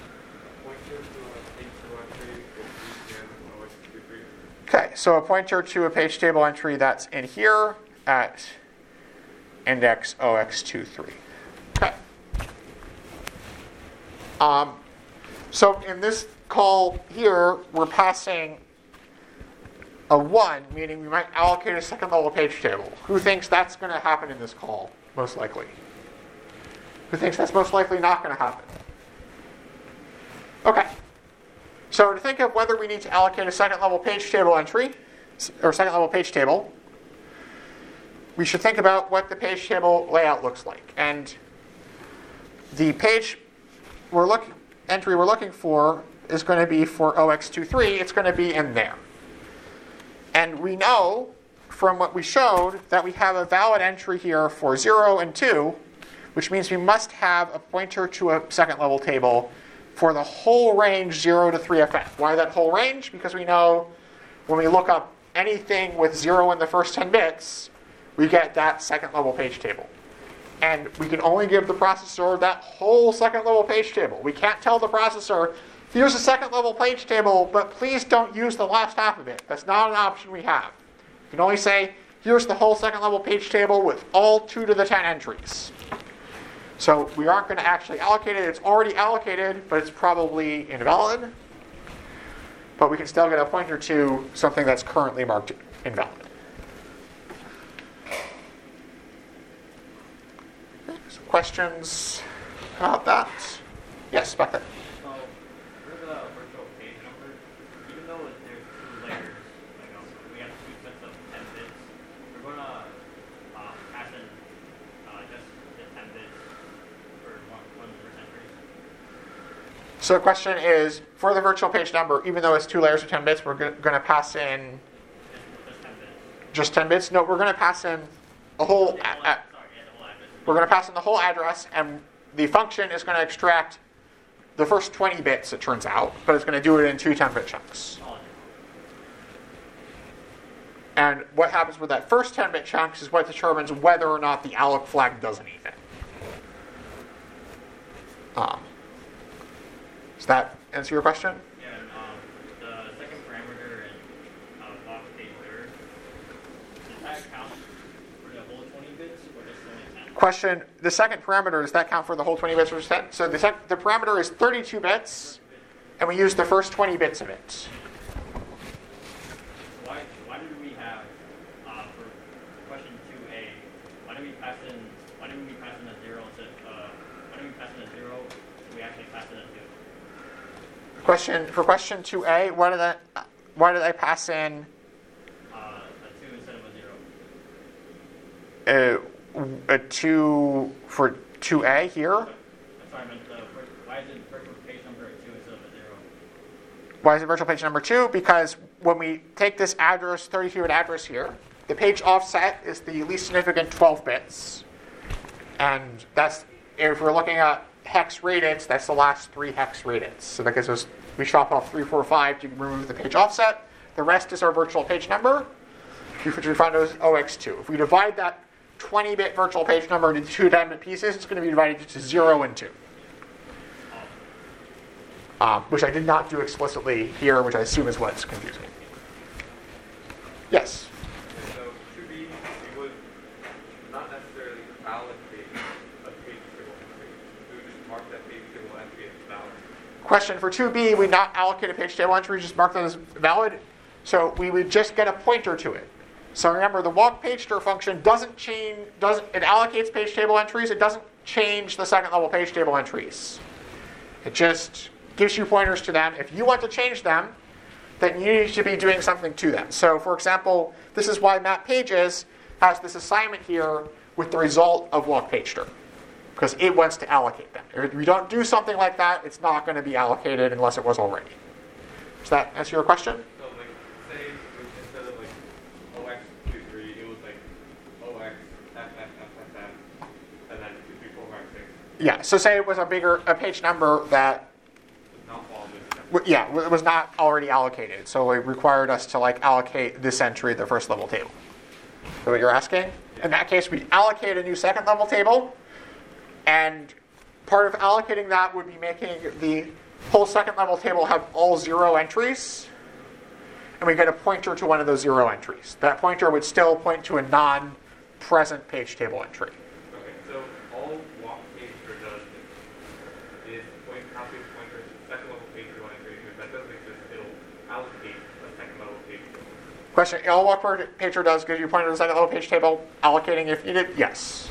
Okay, so a pointer to a page table entry that's in here at index O X twenty-three. Okay. Um, so in this call here, we're passing a one, meaning we might allocate a second level page table. Who thinks that's going to happen in this call, most likely? Who thinks that's most likely not going to happen? Okay. So to think of whether we need to allocate a second level page table entry, or second level page table, we should think about what the page table layout looks like. And the page we're looking entry we're looking for is going to be for O X twenty-three. It's going to be in there. And we know from what we showed that we have a valid entry here for zero and two, which means we must have a pointer to a second level table for the whole range zero to three F F. Why that whole range? Because we know when we look up anything with zero in the first ten bits, we get that second level page table. And we can only give the processor that whole second level page table. We can't tell the processor, here's a second level page table, but please don't use the last half of it. That's not an option we have. You can only say, here's the whole second level page table with all two to the ten entries. So we aren't going to actually allocate it. It's already allocated, but it's probably invalid. But we can still get a pointer to something that's currently marked invalid. Okay, so questions about that? Yes, back there. So, for the virtual page number, even though there's two layers, like um, we have two sets of ten bits, we're going to uh, pass in uh, just the ten bits for one, one percent entries. So the question is, for the virtual page number, even though it's two layers of ten bits, we're going to pass in Just, just ten bits. just ten bits? No, we're going to pass in a whole... The whole, a- a- sorry, yeah, the whole address. We're going to pass in the whole address, and the function is going to extract the first twenty bits, it turns out, but it's going to do it in two ten-bit chunks. Oh, And what happens with that first ten-bit chunks is what determines whether or not the alloc flag does anything. Um, does that answer your question? yeah, and um, the second parameter in uh, block page error, does that count for the whole twenty bits or just only ten? Question, the second parameter, does that count for the whole twenty bits or ten? So the, sec- the parameter is thirty-two bits, and we use the first twenty bits of it. Why, why did we have, uh, for question two A, why did we pass in, why didn't we pass in a zero to, uh, pass it into? Question for question two A. Why did I why did I pass in Uh, a two instead of a zero. a, a two for two A here? I'm sorry, I meant the, why is it virtual page number a two instead of a zero? Why is it virtual page number two? Because when we take this address, thirty-two bit address here, the page offset is the least significant twelve bits. And that's, if we're looking at hex radix, that's the last three hex radix. So that gives us, we chop off three, four, five to remove the page offset. The rest is our virtual page number, which we find as O X two. If we divide that twenty bit virtual page number into two ten bit pieces, it's going to be divided into zero and two. Um, which I did not do explicitly here, which I assume is what's confusing. Yes? And so two B, we would not necessarily allocate a page table entry. We would just mark that page table entry as valid. Question for two B, we not allocate a page table entry, just mark that as valid. So we would just get a pointer to it. So remember, the walk page stir function doesn't change, doesn't, it allocates page table entries, it doesn't change the second level page table entries. It just gives you pointers to them. If you want to change them, then you need to be doing something to them. So for example, this is why map pages has this assignment here with the result of walk page stir, because it wants to allocate them. If we don't do something like that, it's not going to be allocated unless it was already. Does that answer your question? So like, say we- instead of like O X two three, it was like O X F F F F F, and then two three four five six. Yeah, so say it was a bigger a page number that It's not all this. w- yeah, w- it was not already allocated. So it required us to like allocate this entry to the first level table. Is that what you're asking? In that case, we allocate a new second level table, and part of allocating that would be making the whole second level table have all zero entries, and we get a pointer to one of those zero entries. That pointer would still point to a non-present page table entry. Okay, so all walk page stir does is, is point copy the pointer to the second level page table entry. If that doesn't exist, it'll allocate a second level page table. Question, all walk pager does gives you a pointer to the second level page table, allocating if needed, yes.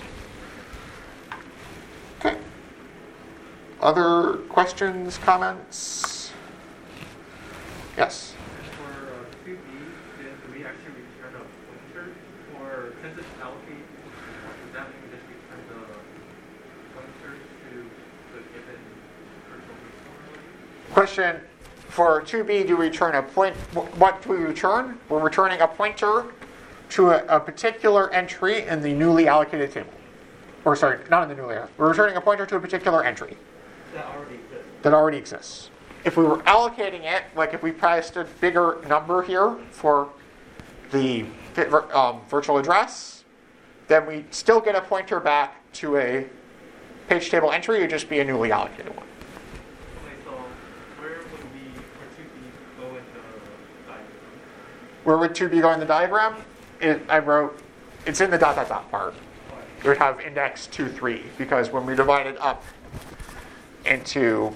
Okay. Other questions, comments? Yes. For uh, two B, then do we actually return a pointer? Or since it's allocated, does that mean we just return the pointer to the given virtual page? Question, for two B, do we return a point, what do we return? We're returning a pointer to a, a particular entry in the newly allocated table. Or sorry, not in the newly allocated. We're returning a pointer to a particular entry That already exists. that already exists. If we were allocating it, like if we priced a bigger number here for the um, virtual address, then we still get a pointer back to a page table entry. It would just be a newly allocated one. Okay, so where would we, for two B, go in the diagram? Where would two B go in the diagram? It, I wrote, it's in the dot dot dot part. It would have index two, three, because when we divide it up into,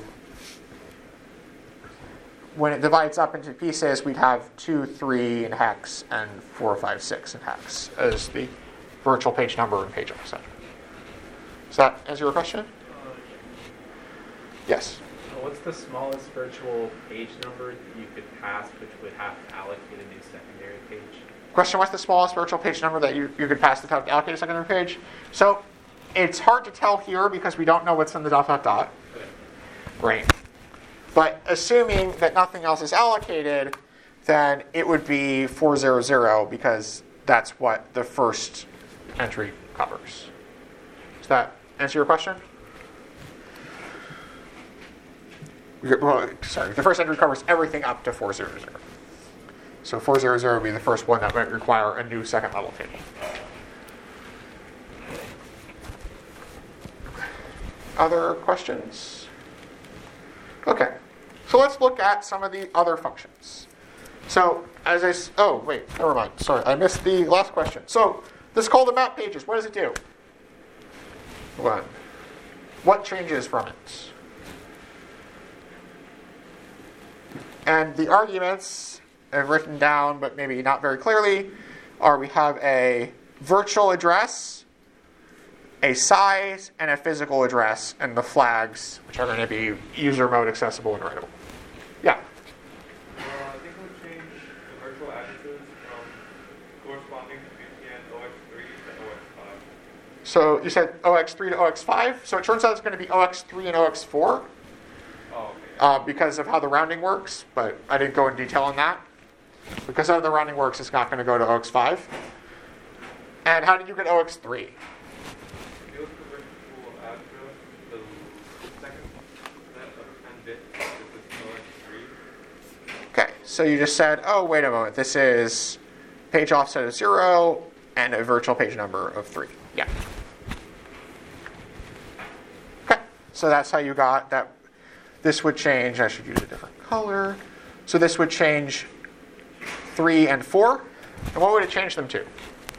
when it divides up into pieces, we'd have two, three in hex and four, five, six in hex as the virtual page number and page offset. Does that answer your question? Uh, Yes. So what's the smallest virtual page number you could pass, which would have to allocate a new secondary page? Question, what's the smallest virtual page number that you, you could pass to allocate a secondary page? So it's hard to tell here because we don't know what's in the dot dot dot. Okay. Right. But assuming that nothing else is allocated, then it would be four hundred because that's what the first entry covers. Does that answer your question? Well, sorry, the first entry covers everything up to four hundred. So four hundred would be the first one that might require a new second level table. Other questions? Okay, so let's look at some of the other functions. So as I, s- oh wait, never mind, sorry, I missed the last question. So this is called the map pages, what does it do? What? What changes from it? And the arguments I've written down, but maybe not very clearly, are we have a virtual address a size and a physical address, and the flags, which are going to be user mode accessible and writable. Yeah. Uh, I think we'll change the virtual addresses from corresponding to V P N O X three to O X five. So you said O X three to O X five. So it turns out it's going to be O X three and O X four Oh, okay. uh, because of how the rounding works, but I didn't go in detail on that. Because of how the rounding works, it's not going to go to O X five. And how did you get O X three? It was the virtual address, the second set of ten bits, this is O X three. Okay, so you just said, oh, wait a moment, this is page offset of zero and a virtual page number of three. Yeah. Okay, so that's how you got that. This would change, I should use a different color. So this would change three and four. And what would it change them to?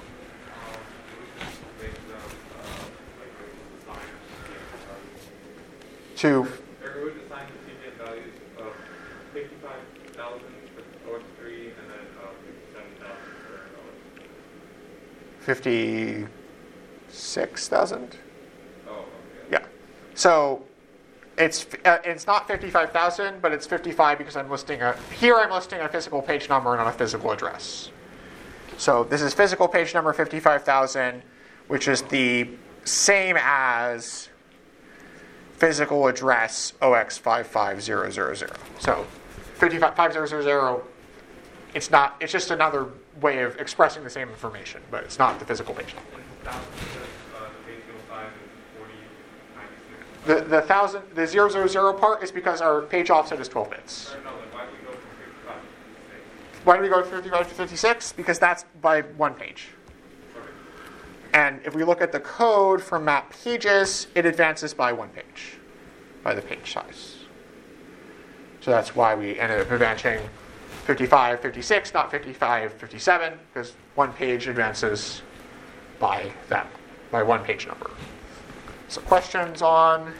To Or we would assign the C P N values of fifty-five thousand for O X three and then uh, fifty-seven thousand for O X three. fifty-six thousand? Oh, okay. Yeah. So it's uh, it's not fifty-five thousand, but it's fifty-five because I'm listing a, here I'm listing a physical page number and not a physical address. So this is physical page number fifty-five thousand, which is the same as physical address O X five five zero zero zero. So fifty-five thousand, it's not, it's just another way of expressing the same information, but it's not the physical page number. And thousand because uh, the page table size is forty ninety-six. The the thousand the zero zero zero part is because our page offset is twelve bits. Or no, then why do we go from fifty-five to fifty-six? Why do we go from fifty-five to fifty-six? Because that's by one page. And if we look at the code from map pages, it advances by one page, by the page size. So that's why we ended up advancing fifty-five, fifty-six, not fifty-five, fifty-seven, because one page advances by that, by one page number. So questions on?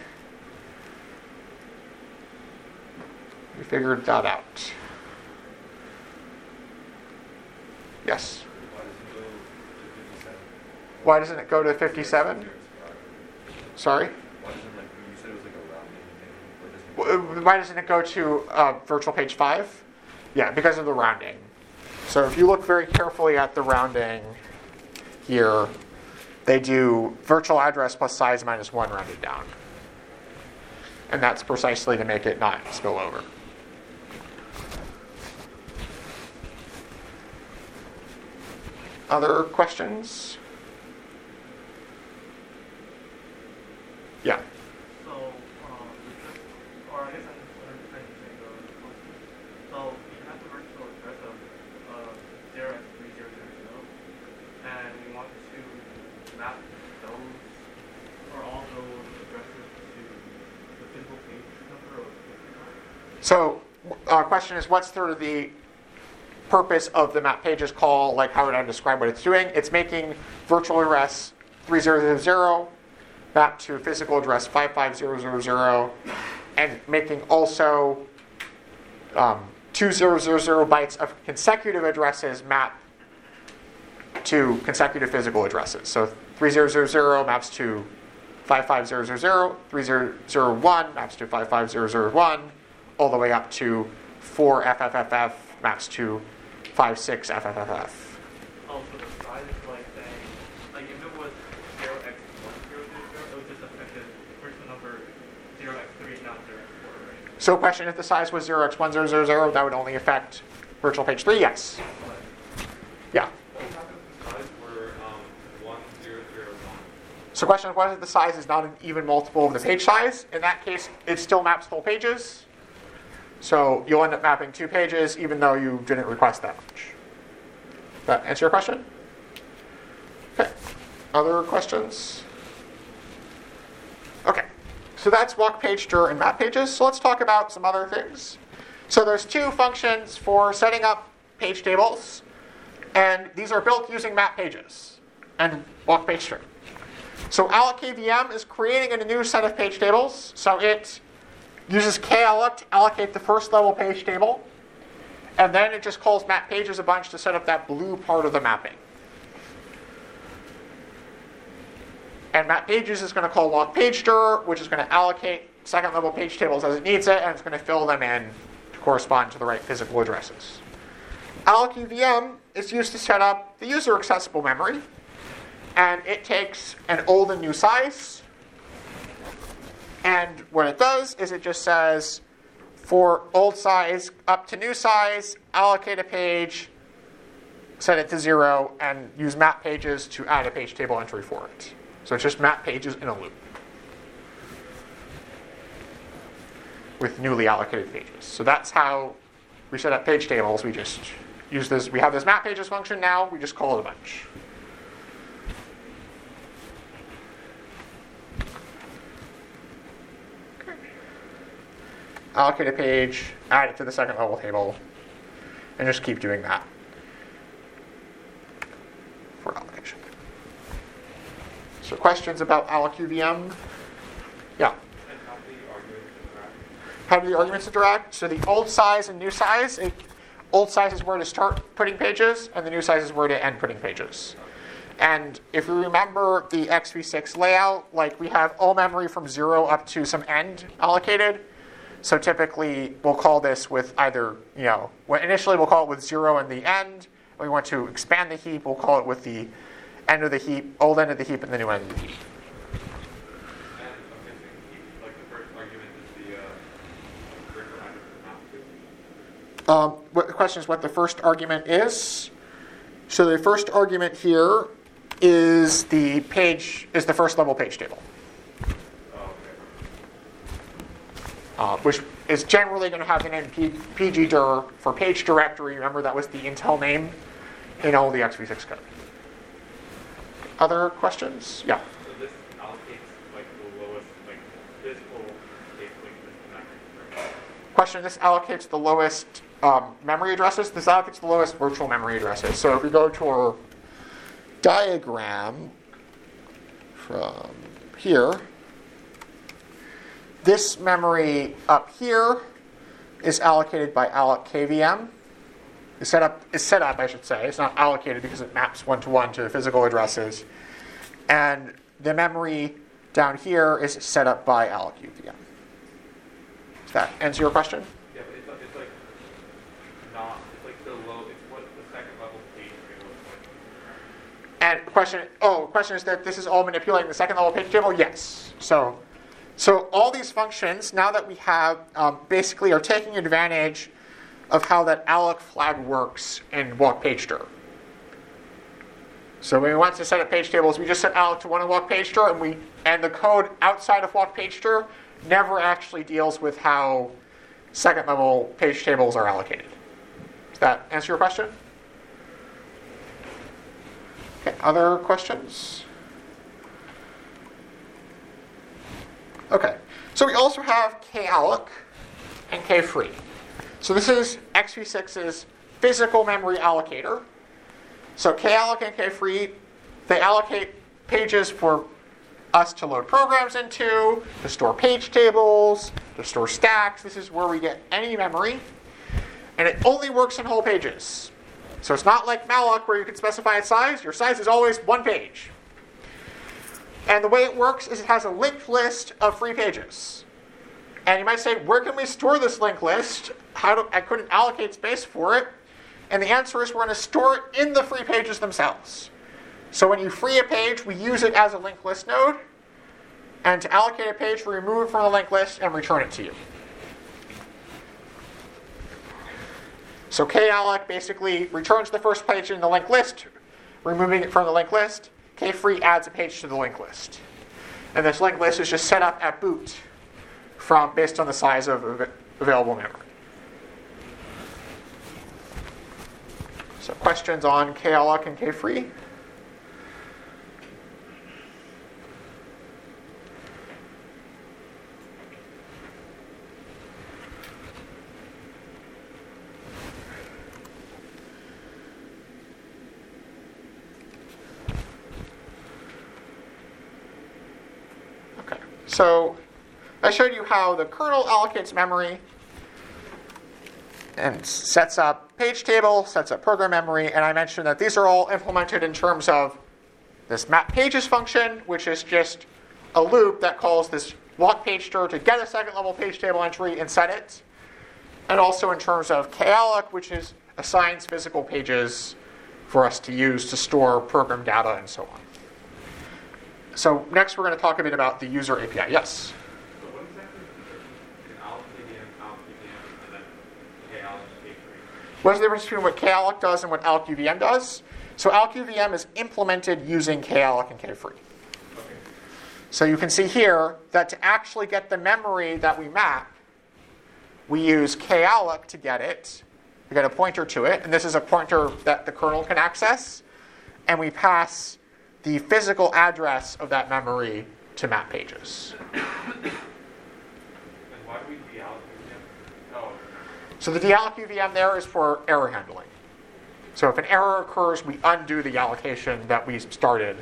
We figured that out. Yes? Why doesn't it go to fifty-seven? Sorry? Why doesn't, like, you said it was like a rounding thing? Why doesn't it W- Why doesn't it go to uh, virtual page five? Yeah, because of the rounding. So if you look very carefully at the rounding here, they do virtual address plus size minus one rounded down. And that's precisely to make it not spill over. Other questions? Yeah. So, um, this, or I guess I'm understanding the question. So, we have the virtual address of uh, zero x three zero zero zero, and we want to map those, or all those addresses to the physical page number of the So, uh, question is, what's sort of the purpose of the map pages call? Like, how would I describe what it's doing? It's making virtual address three zero zero zero map to physical address five five zero zero zero, and making also um, two thousand bytes of consecutive addresses map to consecutive physical addresses. So three thousand maps to five five zero zero zero, three thousand one maps to five five zero zero one, all the way up to four F F F F maps to five six F F F F. Oh, so the size is like saying, like if it was zero x one zero zero zero, it would just affect the virtual number zero x three, not zero x four, right? So question, if the size was zero x one zero zero zero, that would only affect virtual page three? Yes. Yeah. What happens if the size were um, one zero zero one? So question, what if the size is not an even multiple of the page size? In that case, it still maps whole pages. So you'll end up mapping two pages even though you didn't request that much. That answer your question? Okay. Other questions? Okay. So that's walk page dir and map pages. So let's talk about some other things. So there's two functions for setting up page tables, and these are built using map pages and walk page dir. So allocKVM is creating a new set of page tables. So it uses kalloc to allocate the first level page table, and then it just calls map pages a bunch to set up that blue part of the mapping. And map pages is going to call walk pagedir, which is going to allocate second level page tables as it needs it, and it's going to fill them in to correspond to the right physical addresses. AllocUVM is used to set up the user accessible memory, and it takes an old and new size. And what it does is it just says, for old size up to new size, allocate a page, set it to zero, and use map pages to add a page table entry for it. So it's just map pages in a loop with newly allocated pages. So that's how we set up page tables. We just use this. We have this map pages function now. We just call it a bunch. Okay. Allocate a page, add it to the second level table, and just keep doing that for allocation. So questions about AllocUVM? Yeah. And how do the arguments interact? How do the arguments interact? So the old size and new size, it, old size is where to start putting pages, and the new size is where to end putting pages. And if you remember the X V six layout, like we have all memory from zero up to some end allocated. So typically we'll call this with either, you know, initially we'll call it with zero and the end. When we want to expand the heap, we'll call it with the end of the heap, old end of the heap, and the new end of the heap. And I'm guessing, like, the first argument is the uh, virtual address is not to. Um, what, the question is what the first argument is. So the first argument here is the page is the first level page table, Oh, okay. uh, which is generally going to have an N P, pgdir for page directory. Remember that was the Intel name in all the X V six code. Other questions? Yeah. So this allocates, like, the lowest, like, physical case link to memory. Question, this allocates the lowest um, memory addresses. This allocates the lowest virtual memory addresses. So if we go to our diagram from here, this memory up here is allocated by AllocKVM. Is set up, is set up, I should say. It's not allocated because it maps one-to-one to the physical addresses. And the memory down here is set up by AllocUVM. Does that answer your question? Yeah, but it's, like- it's like not, it's like the low, it's what the second level page table is like. And the question, oh, the question is that this is all manipulating the second level page table? Yes. So, so all these functions, now that we have, um, basically are taking advantage of how that alloc flag works in walk pagedir. So when we want to set up page tables, we just set alloc to one in walk pagedir, and we and the code outside of walk pagedir never actually deals with how second level page tables are allocated. Does that answer your question? Okay, other questions? Okay, so we also have kalloc and kfree. So this is X V six's physical memory allocator. So kalloc and kfree, they allocate pages for us to load programs into, to store page tables, to store stacks. This is where we get any memory. And it only works in whole pages. So it's not like malloc where you can specify its size. Your size is always one page. And the way it works is it has a linked list of free pages. And you might say, where can we store this linked list? How do, I couldn't allocate space for it. And the answer is we're going to store it in the free pages themselves. So when you free a page, we use it as a linked list node. And to allocate a page, we remove it from the linked list and return it to you. So kalloc basically returns the first page in the linked list, removing it from the linked list. Kfree adds a page to the linked list. And this linked list is just set up at boot from based on the size of av- available memory. So questions on kalloc and kfree? Okay, so I showed you how the kernel allocates memory and sets up page table, sets up program memory, and I mentioned that these are all implemented in terms of this map pages function, which is just a loop that calls this walk page stir to get a second level page table entry and set it. And also in terms of kalloc, which is assigns physical pages for us to use to store program data and so on. So next we're going to talk a bit about the user A P I. Yes? So what exactly is the difference between alloc U V M, alloc U V M, and then kalloc K three? What's the difference between what kalloc does and what alloc U V M does? So alloc U V M is implemented using kalloc and K three. Okay. So you can see here that to actually get the memory that we map, we use kalloc to get it. We get a pointer to it, and this is a pointer that the kernel can access, and we pass the physical address of that memory to map pages. And why do we de-alloc U V M? Oh, So the dealloc U V M there is for error handling. So if an error occurs, we undo the allocation that we started.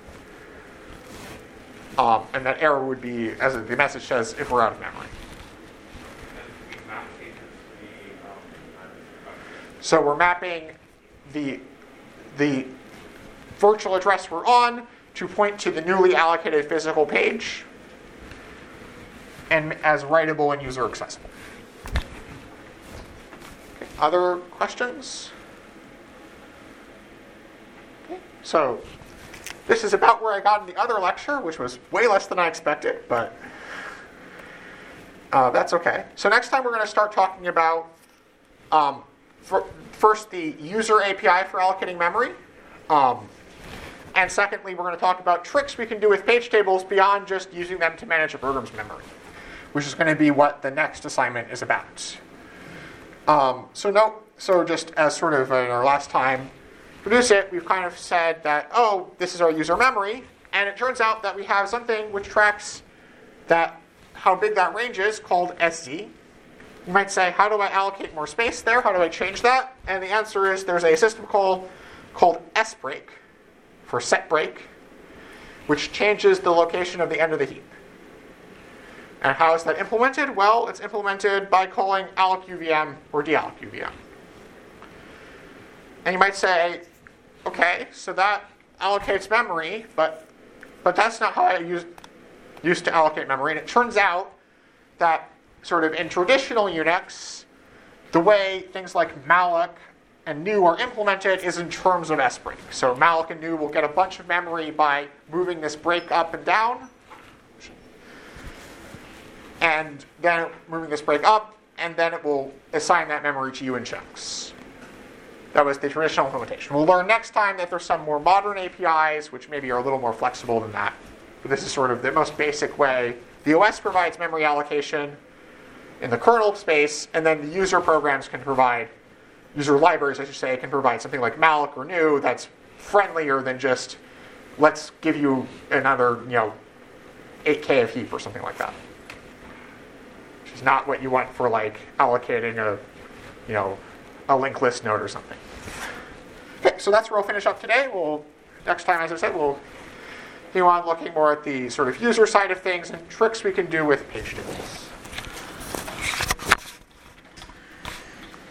Um, and that error would be, as the message says, if we're out of memory. and we map pages to the um, So we're mapping the, the virtual address we're on to point to the newly allocated physical page and as writable and user accessible. Okay, other questions? Okay, so this is about where I got in the other lecture, which was way less than I expected, but uh, that's okay. So next time we're going to start talking about um, for, first the user A P I for allocating memory. Um, and secondly, we're going to talk about tricks we can do with page tables beyond just using them to manage a program's memory, which is going to be what the next assignment is about. Um, so no, so just as sort of in our last time, produce it, we've kind of said that, oh, this is our user memory, and it turns out that we have something which tracks that how big that range is called S Z. You might say, how do I allocate more space there? How do I change that? And the answer is there's a system call called S break for set break, which changes the location of the end of the heap. And how is that implemented? Well, it's implemented by calling alloc U V M or dealloc U V M. And you might say, okay, so that allocates memory, but but that's not how I use, used to allocate memory. And it turns out that sort of in traditional Unix, the way things like malloc and new are implemented is in terms of S break. So malloc and new will get a bunch of memory by moving this break up and down, and then moving this break up, and then it will assign that memory to you in chunks. That was the traditional implementation. We'll learn next time that there's some more modern A P Is, which maybe are a little more flexible than that. But this is sort of the most basic way. The O S provides memory allocation in the kernel space, and then the user programs can provide, user libraries, I should say, can provide something like malloc or new that's friendlier than just, let's give you another, you know, eight K of heap or something like that. Which is not what you want for like allocating a, you know, a linked list node or something. Okay, so that's where we'll finish up today. We'll, next time, as I said, we'll go on looking more at the sort of user side of things and tricks we can do with page tables.